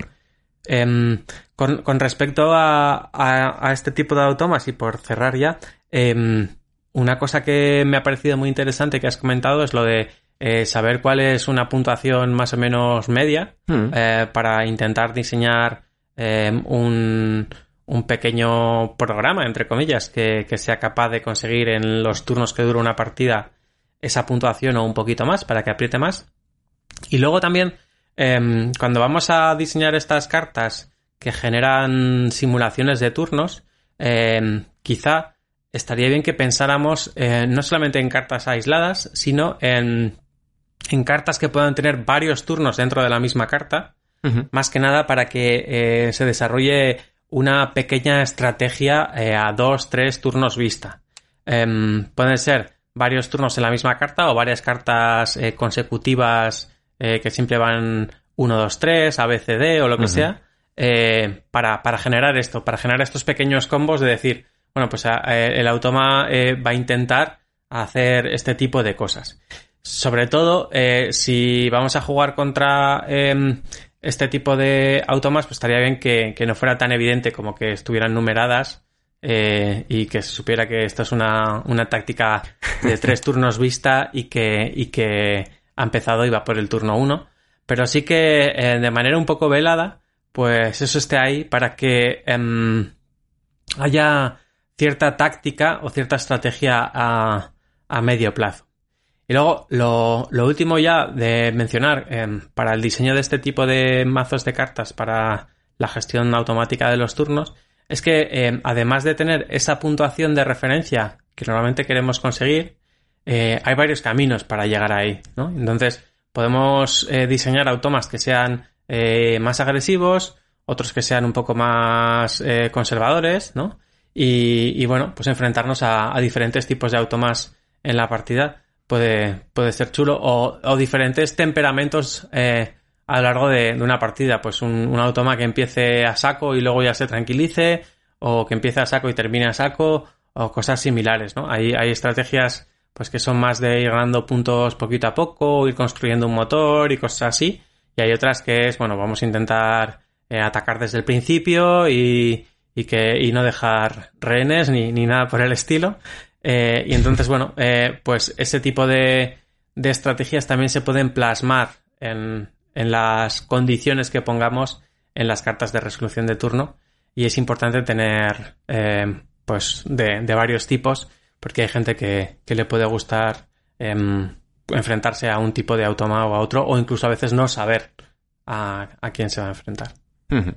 Eh, con, con respecto a, a, a este tipo de automas, y por cerrar ya, eh, una cosa que me ha parecido muy interesante que has comentado es lo de eh, saber cuál es una puntuación más o menos media hmm. eh, para intentar diseñar eh, un... un pequeño programa, entre comillas, que, que sea capaz de conseguir en los turnos que dura una partida esa puntuación o un poquito más para que apriete más. Y luego también, eh, cuando vamos a diseñar estas cartas que generan simulaciones de turnos, eh, quizá estaría bien que pensáramos eh, no solamente en cartas aisladas, sino en, en cartas que puedan tener varios turnos dentro de la misma carta, uh-huh. más que nada para que eh, se desarrolle una pequeña estrategia eh, a dos, tres turnos vista. Eh, pueden ser varios turnos en la misma carta o varias cartas eh, consecutivas eh, que siempre van uno, dos, tres, A, B, C, D o lo que uh-huh. sea, eh, para, para generar esto, para generar estos pequeños combos de decir, bueno, pues eh, el automa eh, va a intentar hacer este tipo de cosas. Sobre todo, eh, si vamos a jugar contra... Eh, este tipo de automas, pues estaría bien que, que no fuera tan evidente como que estuvieran numeradas eh, y que se supiera que esto es una, una táctica de tres turnos vista y que, y que ha empezado y va por el turno uno. Pero sí que eh, de manera un poco velada, pues eso esté ahí para que eh, haya cierta táctica o cierta estrategia a, a medio plazo. Y luego, lo, lo último ya de mencionar, eh, para el diseño de este tipo de mazos de cartas para la gestión automática de los turnos, es que eh, además de tener esa puntuación de referencia que normalmente queremos conseguir, eh, hay varios caminos para llegar ahí, ¿no? Entonces, podemos eh, diseñar automas que sean eh, más agresivos, otros que sean un poco más eh, conservadores, ¿no? Y, y bueno, pues enfrentarnos a, a diferentes tipos de automas en la partida puede, puede ser chulo, o, o diferentes temperamentos eh, a lo largo de, de una partida, pues un, un automa que empiece a saco y luego ya se tranquilice, o que empiece a saco y termine a saco, o cosas similares, ¿no? Hay, hay estrategias pues que son más de ir ganando puntos poquito a poco, ir construyendo un motor y cosas así, y hay otras que es, bueno, vamos a intentar eh, atacar desde el principio y, y que y no dejar rehenes ni, ni nada por el estilo. Eh, y entonces, bueno, eh, pues ese tipo de, de estrategias también se pueden plasmar en, en las condiciones que pongamos en las cartas de resolución de turno, y es importante tener eh, pues de, de varios tipos, porque hay gente que, que le puede gustar eh, enfrentarse a un tipo de automa o a otro, o incluso a veces no saber a, a quién se va a enfrentar. Uh-huh.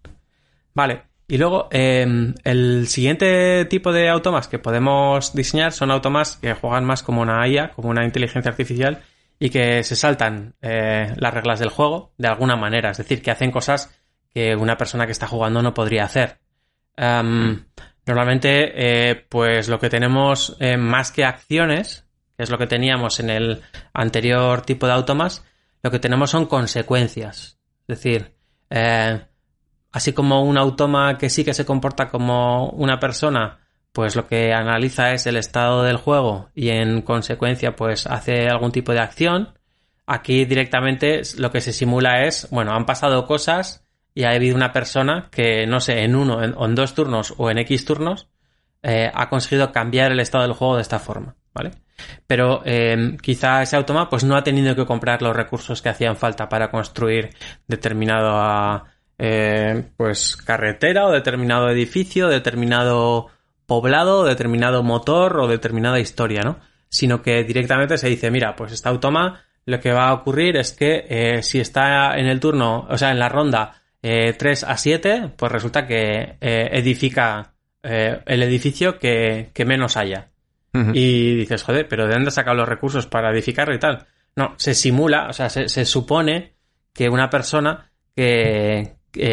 Vale. Y luego, eh, el siguiente tipo de automas que podemos diseñar son automas que juegan más como una I A, como una inteligencia artificial, y que se saltan eh, las reglas del juego de alguna manera. Es decir, que hacen cosas que una persona que está jugando no podría hacer. Um, normalmente, eh, pues lo que tenemos eh, más que acciones, que es lo que teníamos en el anterior tipo de automas, lo que tenemos son consecuencias. Es decir, eh, así como un automa que sí que se comporta como una persona, pues lo que analiza es el estado del juego y en consecuencia pues hace algún tipo de acción. Aquí directamente lo que se simula es, bueno, han pasado cosas y ha habido una persona que, no sé, en uno en, o en dos turnos o en X turnos eh, ha conseguido cambiar el estado del juego de esta forma, ¿vale? Pero eh, quizá ese automa pues no ha tenido que comprar los recursos que hacían falta para construir determinado eh, pues carretera o determinado edificio, determinado poblado, determinado motor o determinada historia, ¿no? Sino que directamente se dice, mira, pues este automa lo que va a ocurrir es que eh, si está en el turno, o sea, en la ronda eh, tres a siete, pues resulta que eh, edifica eh, el edificio que, que menos haya. Uh-huh. Y dices, joder, pero ¿de dónde has sacado los recursos para edificarlo y tal? No, se simula, o sea, se, se supone que una persona que,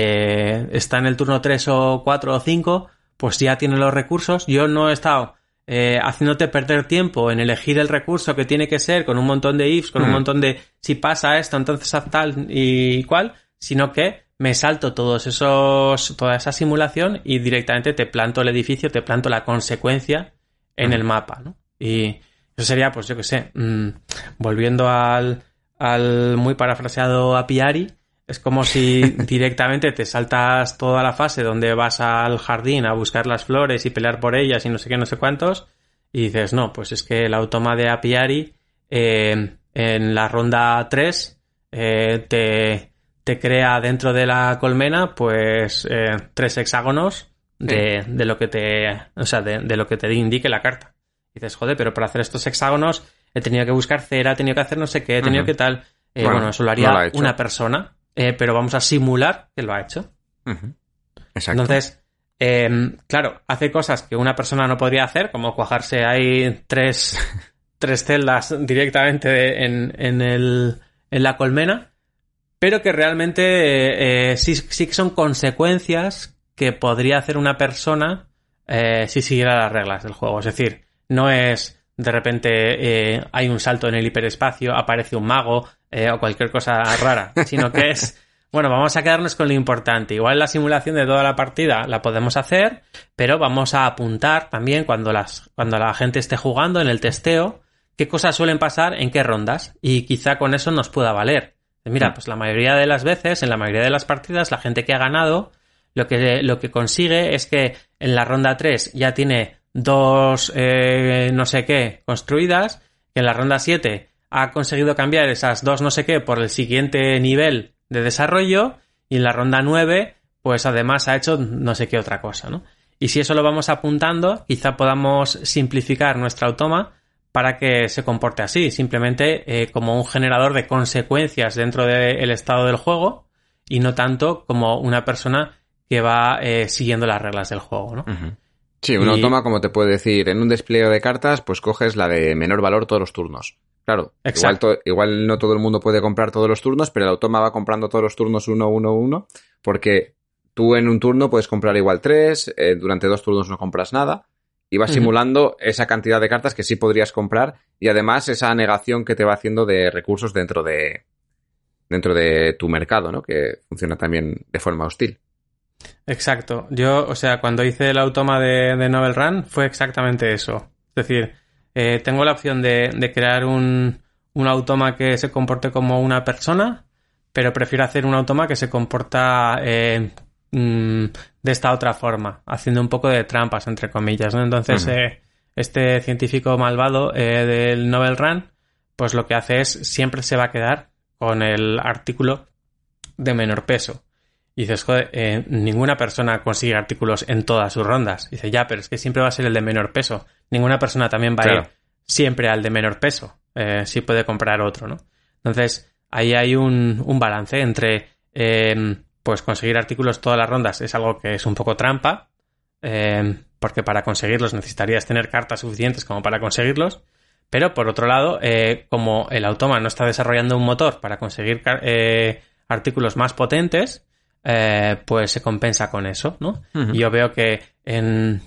que está en el turno tres o cuatro o cinco, pues ya tiene los recursos. Yo no he estado eh, haciéndote perder tiempo en elegir el recurso que tiene que ser con un montón de ifs, con uh-huh. un montón de si pasa esto, entonces haz tal y cual, sino que me salto todos esos, toda esa simulación y directamente te planto el edificio, te planto la consecuencia en el mapa, ¿no? Y eso sería, pues yo qué sé, mmm, volviendo al, al muy parafraseado apiari, es como si directamente te saltas toda la fase donde vas al jardín a buscar las flores y pelear por ellas y no sé qué, no sé cuántos, y dices, no, pues es que el automa de apiari eh, en la ronda tres eh, te, te crea dentro de la colmena pues eh, tres hexágonos De, de lo que te o sea de, de lo que te indique la carta. Y dices, joder, pero para hacer estos hexágonos he tenido que buscar cera, he tenido que hacer no sé qué, he tenido uh-huh. que tal eh, bueno, bueno, eso lo haría no lo una persona eh, pero vamos a simular que lo ha hecho. Uh-huh. Exacto. Entonces eh, claro, hace cosas que una persona no podría hacer, como cuajarse ahí tres tres celdas directamente de, en, en el en la colmena, pero que realmente eh, eh, sí, sí que son consecuencias que podría hacer una persona eh, si siguiera las reglas del juego. Es decir, no es de repente eh, hay un salto en el hiperespacio, aparece un mago eh, o cualquier cosa rara, sino que es, bueno, vamos a quedarnos con lo importante. Igual la simulación de toda la partida la podemos hacer, pero vamos a apuntar también cuando, las, cuando la gente esté jugando en el testeo qué cosas suelen pasar en qué rondas y quizá con eso nos pueda valer. Mira, pues la mayoría de las veces, en la mayoría de las partidas, la gente que ha ganado Lo que, lo que consigue es que en la ronda tres ya tiene dos eh, no sé qué construidas, que en la ronda siete ha conseguido cambiar esas dos no sé qué por el siguiente nivel de desarrollo y en la ronda nueve pues además ha hecho no sé qué otra cosa, ¿no? Y si eso lo vamos apuntando, quizá podamos simplificar nuestra automa para que se comporte así, simplemente eh, como un generador de consecuencias dentro del estado del juego y no tanto como una persona que va eh, siguiendo las reglas del juego, ¿no? Uh-huh. Sí, un y... automa, como te puede decir, en un despliegue de cartas, pues coges la de menor valor todos los turnos. Claro, igual, to- igual no todo el mundo puede comprar todos los turnos, pero el automa va comprando todos los turnos uno, uno, uno, porque tú en un turno puedes comprar igual tres, eh, durante dos turnos no compras nada, y vas uh-huh. simulando esa cantidad de cartas que sí podrías comprar, y además esa negación que te va haciendo de recursos dentro de, dentro de tu mercado, ¿no? Que funciona también de forma hostil. Exacto. Yo, o sea, cuando hice el automa de, de Novel Run fue exactamente eso. Es decir, eh, tengo la opción de, de crear un, un automa que se comporte como una persona, pero prefiero hacer un automa que se comporta eh, mm, de esta otra forma, haciendo un poco de trampas, entre comillas, ¿no? Entonces, uh-huh. eh, este científico malvado eh, del Novel Run, pues lo que hace es, siempre se va a quedar con el artículo de menor peso. Y dices, joder, eh, ninguna persona consigue artículos en todas sus rondas. Dice, ya, pero es que siempre va a ser el de menor peso. Ninguna persona también va claro. a ir siempre al de menor peso. Eh, sí puede comprar otro, ¿no? Entonces, ahí hay un, un balance entre, eh, pues conseguir artículos todas las rondas es algo que es un poco trampa, eh, porque para conseguirlos necesitarías tener cartas suficientes como para conseguirlos. Pero, por otro lado, eh, como el automa no está desarrollando un motor para conseguir eh, artículos más potentes, Eh, pues se compensa con eso, ¿no? Uh-huh. Y yo veo que en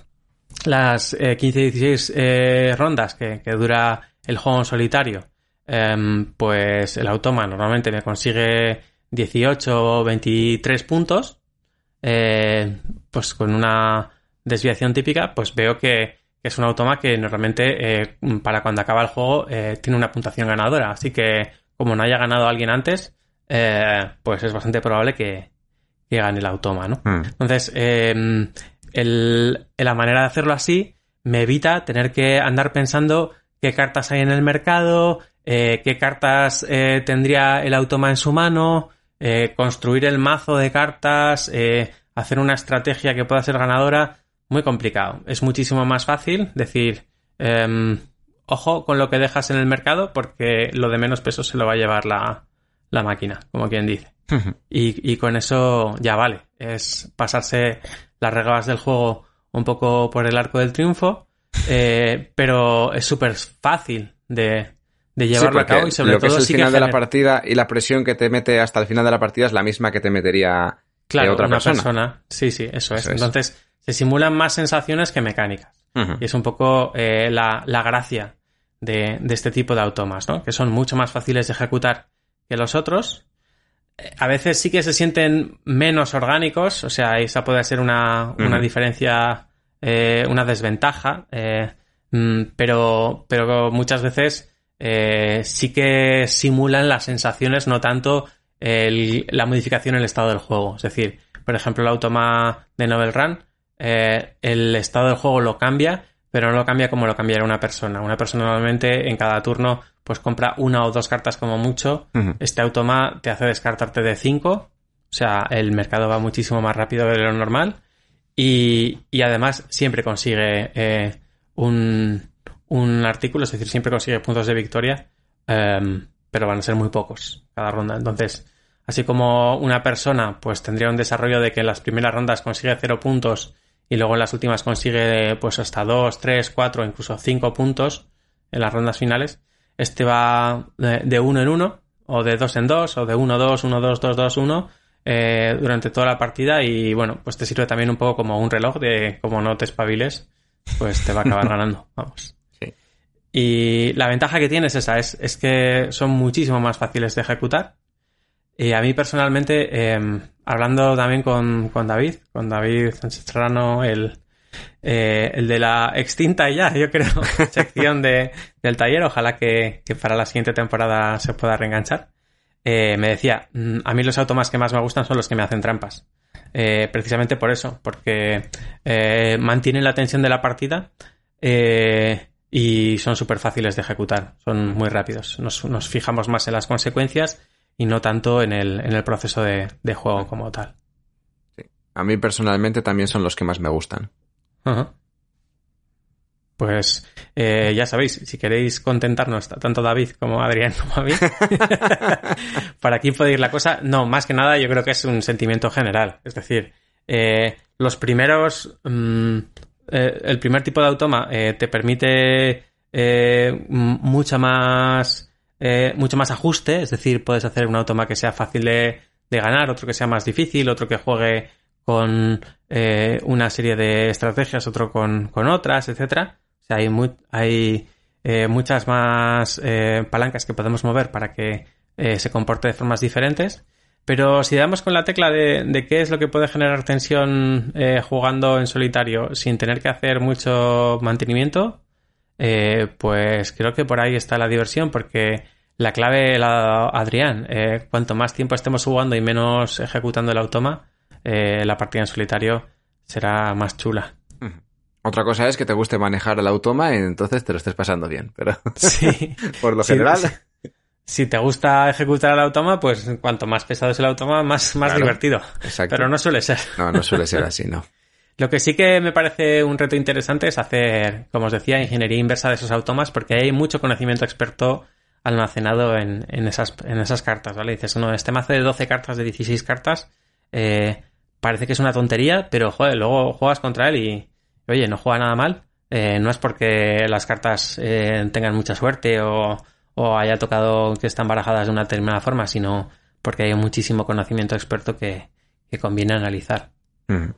las eh, quince dieciséis eh, rondas que, que dura el juego en solitario, eh, pues el automa normalmente me consigue dieciocho o veintitrés puntos, eh, pues con una desviación típica, pues veo que es un automa que normalmente eh, para cuando acaba el juego eh, tiene una puntuación ganadora, así que como no haya ganado alguien antes, eh, pues es bastante probable que que gane el automa, ¿no? Mm. Entonces, eh, el, la manera de hacerlo así me evita tener que andar pensando qué cartas hay en el mercado, eh, qué cartas eh, tendría el automa en su mano, eh, construir el mazo de cartas, eh, hacer una estrategia que pueda ser ganadora. Muy complicado. Es muchísimo más fácil decir, eh, ojo con lo que dejas en el mercado porque lo de menos peso se lo va a llevar la, la máquina, como quien dice. Uh-huh. Y, y con eso ya vale. Es pasarse las reglas del juego un poco por el arco del triunfo, eh, pero es súper fácil de, de llevarlo sí, a cabo y sobre lo que todo es el sí final que de gener... la partida y la presión que te mete hasta el final de la partida es la misma que te metería claro, otra una persona. persona. Sí, sí, eso, eso es. es. Entonces se simulan más sensaciones que mecánicas. Uh-huh. Y es un poco eh, la, la gracia de, de este tipo de automas, ¿no? Que son mucho más fáciles de ejecutar que los otros. A veces sí que se sienten menos orgánicos, o sea, esa puede ser una, uh-huh. una diferencia, eh, una desventaja, eh, pero, pero muchas veces eh, sí que simulan las sensaciones, no tanto el, la modificación en el estado del juego. Es decir, por ejemplo, el automa de Novel Run, eh, el estado del juego lo cambia, pero no lo cambia como lo cambiaría una persona. Una persona normalmente en cada turno pues compra una o dos cartas como mucho. Uh-huh. Este automa te hace descartarte de cinco. O sea, el mercado va muchísimo más rápido de lo normal. Y, y además siempre consigue eh, un, un artículo, es decir, siempre consigue puntos de victoria, eh, pero van a ser muy pocos cada ronda. Entonces, así como una persona pues tendría un desarrollo de que en las primeras rondas consigue cero puntos y luego en las últimas consigue pues hasta dos, tres, cuatro, incluso cinco puntos en las rondas finales. Este va de, de uno en uno, o de dos en dos, o de uno, dos, uno, dos, dos, dos, uno, eh, durante toda la partida y bueno, pues te sirve también un poco como un reloj de como no te espabiles, pues te va a acabar ganando, vamos. Sí. Y la ventaja que tiene es esa, es, es que son muchísimo más fáciles de ejecutar. Y a mí personalmente, eh, hablando también con, con David, con David Sánchez Serrano, el, eh, el de la extinta ya, yo creo, sección de, del taller, ojalá que, que para la siguiente temporada se pueda reenganchar, eh, me decía, a mí los automas que más me gustan son los que me hacen trampas. Eh, precisamente por eso, porque eh, mantienen la tensión de la partida eh, y son súper fáciles de ejecutar, son muy rápidos. Nos, nos fijamos más en las consecuencias y no tanto en el, en el proceso de, de juego como tal. Sí. A mí personalmente también son los que más me gustan. Uh-huh. Pues eh, ya sabéis, si queréis contentarnos tanto David como Adrián como a mí, para aquí puede ir la cosa. No, más que nada yo creo que es un sentimiento general. Es decir, eh, los primeros... Mmm, eh, el primer tipo de automa eh, te permite eh, mucha más... Eh, mucho más ajuste, es decir, puedes hacer un automa que sea fácil de, de ganar, otro que sea más difícil, otro que juegue con eh, una serie de estrategias, otro con, con otras, etcétera. O sea, hay, muy, hay eh, muchas más eh, palancas que podemos mover para que eh, se comporte de formas diferentes. Pero si damos con la tecla de, de qué es lo que puede generar tensión eh, jugando en solitario sin tener que hacer mucho mantenimiento, Eh, pues creo que por ahí está la diversión, porque la clave la Adrián, eh, cuanto más tiempo estemos jugando y menos ejecutando el automa, eh, la partida en solitario será más chula. Otra cosa es que te guste manejar el automa y entonces te lo estés pasando bien, pero sí. por lo sí, general... sí. Si te gusta ejecutar el automa, pues cuanto más pesado es el automa, más, más claro, divertido. Exacto. Pero no suele ser. No, no suele ser así, no. Lo que sí que me parece un reto interesante es hacer, como os decía, ingeniería inversa de esos automas, porque hay mucho conocimiento experto almacenado en, en, esas, en esas cartas, ¿vale? Dices, no, este mazo de doce cartas, de dieciséis cartas, eh, parece que es una tontería, pero joder, luego juegas contra él y, oye, no juega nada mal. Eh, no es porque las cartas eh, tengan mucha suerte o, o haya tocado que están barajadas de una determinada forma, sino porque hay muchísimo conocimiento experto que, que conviene analizar. Mm.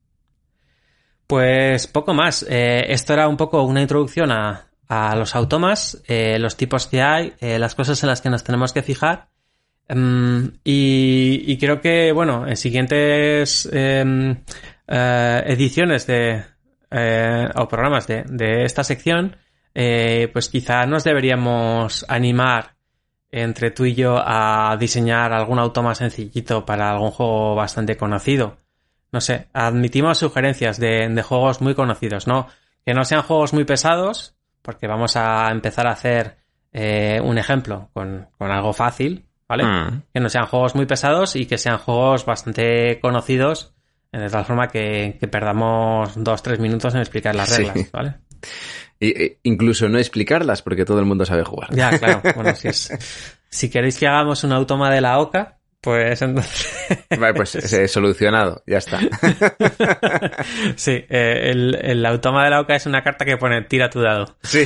Pues poco más. Eh, esto era un poco una introducción a, a los automas, eh, los tipos que hay, eh, las cosas en las que nos tenemos que fijar. Um, y, y creo que, bueno, en siguientes eh, eh, ediciones de eh, o programas de, de esta sección, eh, pues quizá nos deberíamos animar entre tú y yo a diseñar algún automa sencillito para algún juego bastante conocido. no sé, admitimos sugerencias de, de juegos muy conocidos, ¿no? Que no sean juegos muy pesados, porque vamos a empezar a hacer eh, un ejemplo con, con algo fácil, ¿vale? Mm. Que no sean juegos muy pesados y que sean juegos bastante conocidos, de tal forma que, que perdamos dos, tres minutos en explicar las reglas, sí. ¿Vale? Y, e, incluso no explicarlas, porque todo el mundo sabe jugar. Ya, claro. Bueno, si, es, si queréis que hagamos un automa de la Oca, pues entonces... Vale, pues eh, solucionado, ya está. Sí, eh, el, el automa de la Oca es una carta que pone tira tu dado. Sí.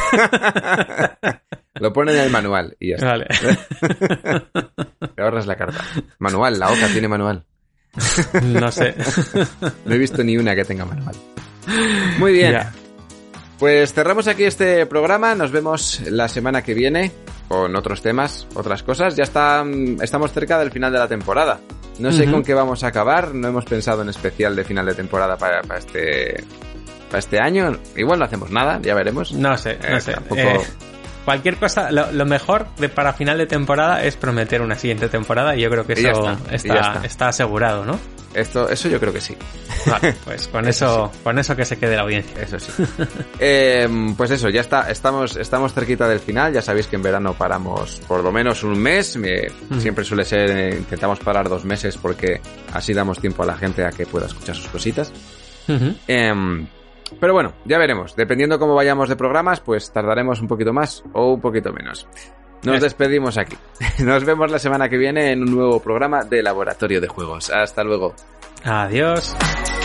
Lo pone en el manual y ya está. Vale. Te ahorras la carta. Manual, la Oca tiene manual. No sé. No he visto ni una que tenga manual. Muy bien. Ya. Pues cerramos aquí este programa. Nos vemos la semana que viene con otros temas, otras cosas. Ya está, estamos cerca del final de la temporada. No sé uh-huh. con qué vamos a acabar. No hemos pensado en especial de final de temporada para, para este para este año. Igual no hacemos nada, ya veremos. No sé, no eh, sé. Tampoco... Eh, cualquier cosa, lo, lo mejor de para final de temporada es prometer una siguiente temporada y yo creo que eso está, está, está. está asegurado, ¿no? Esto, eso yo creo que sí. Vale, pues con eso, eso sí. con eso que se quede la audiencia. Eso sí. eh, pues eso, ya está, estamos, estamos cerquita del final. Ya sabéis que en verano paramos por lo menos un mes. Me, mm. Siempre suele ser, eh, intentamos parar dos meses porque así damos tiempo a la gente a que pueda escuchar sus cositas. Uh-huh. Eh, pero bueno, ya veremos. Dependiendo cómo vayamos de programas, pues tardaremos un poquito más o un poquito menos. Nos despedimos aquí. Nos vemos la semana que viene en un nuevo programa de Laboratorio de Juegos. Hasta luego. Adiós.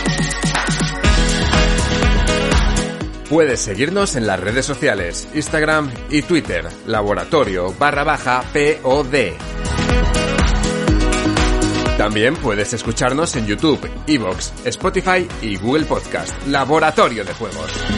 Puedes seguirnos en las redes sociales, Instagram y Twitter, laboratorio barra baja P O D. También puedes escucharnos en YouTube, iVoox, Spotify y Google Podcast. Laboratorio de Juegos.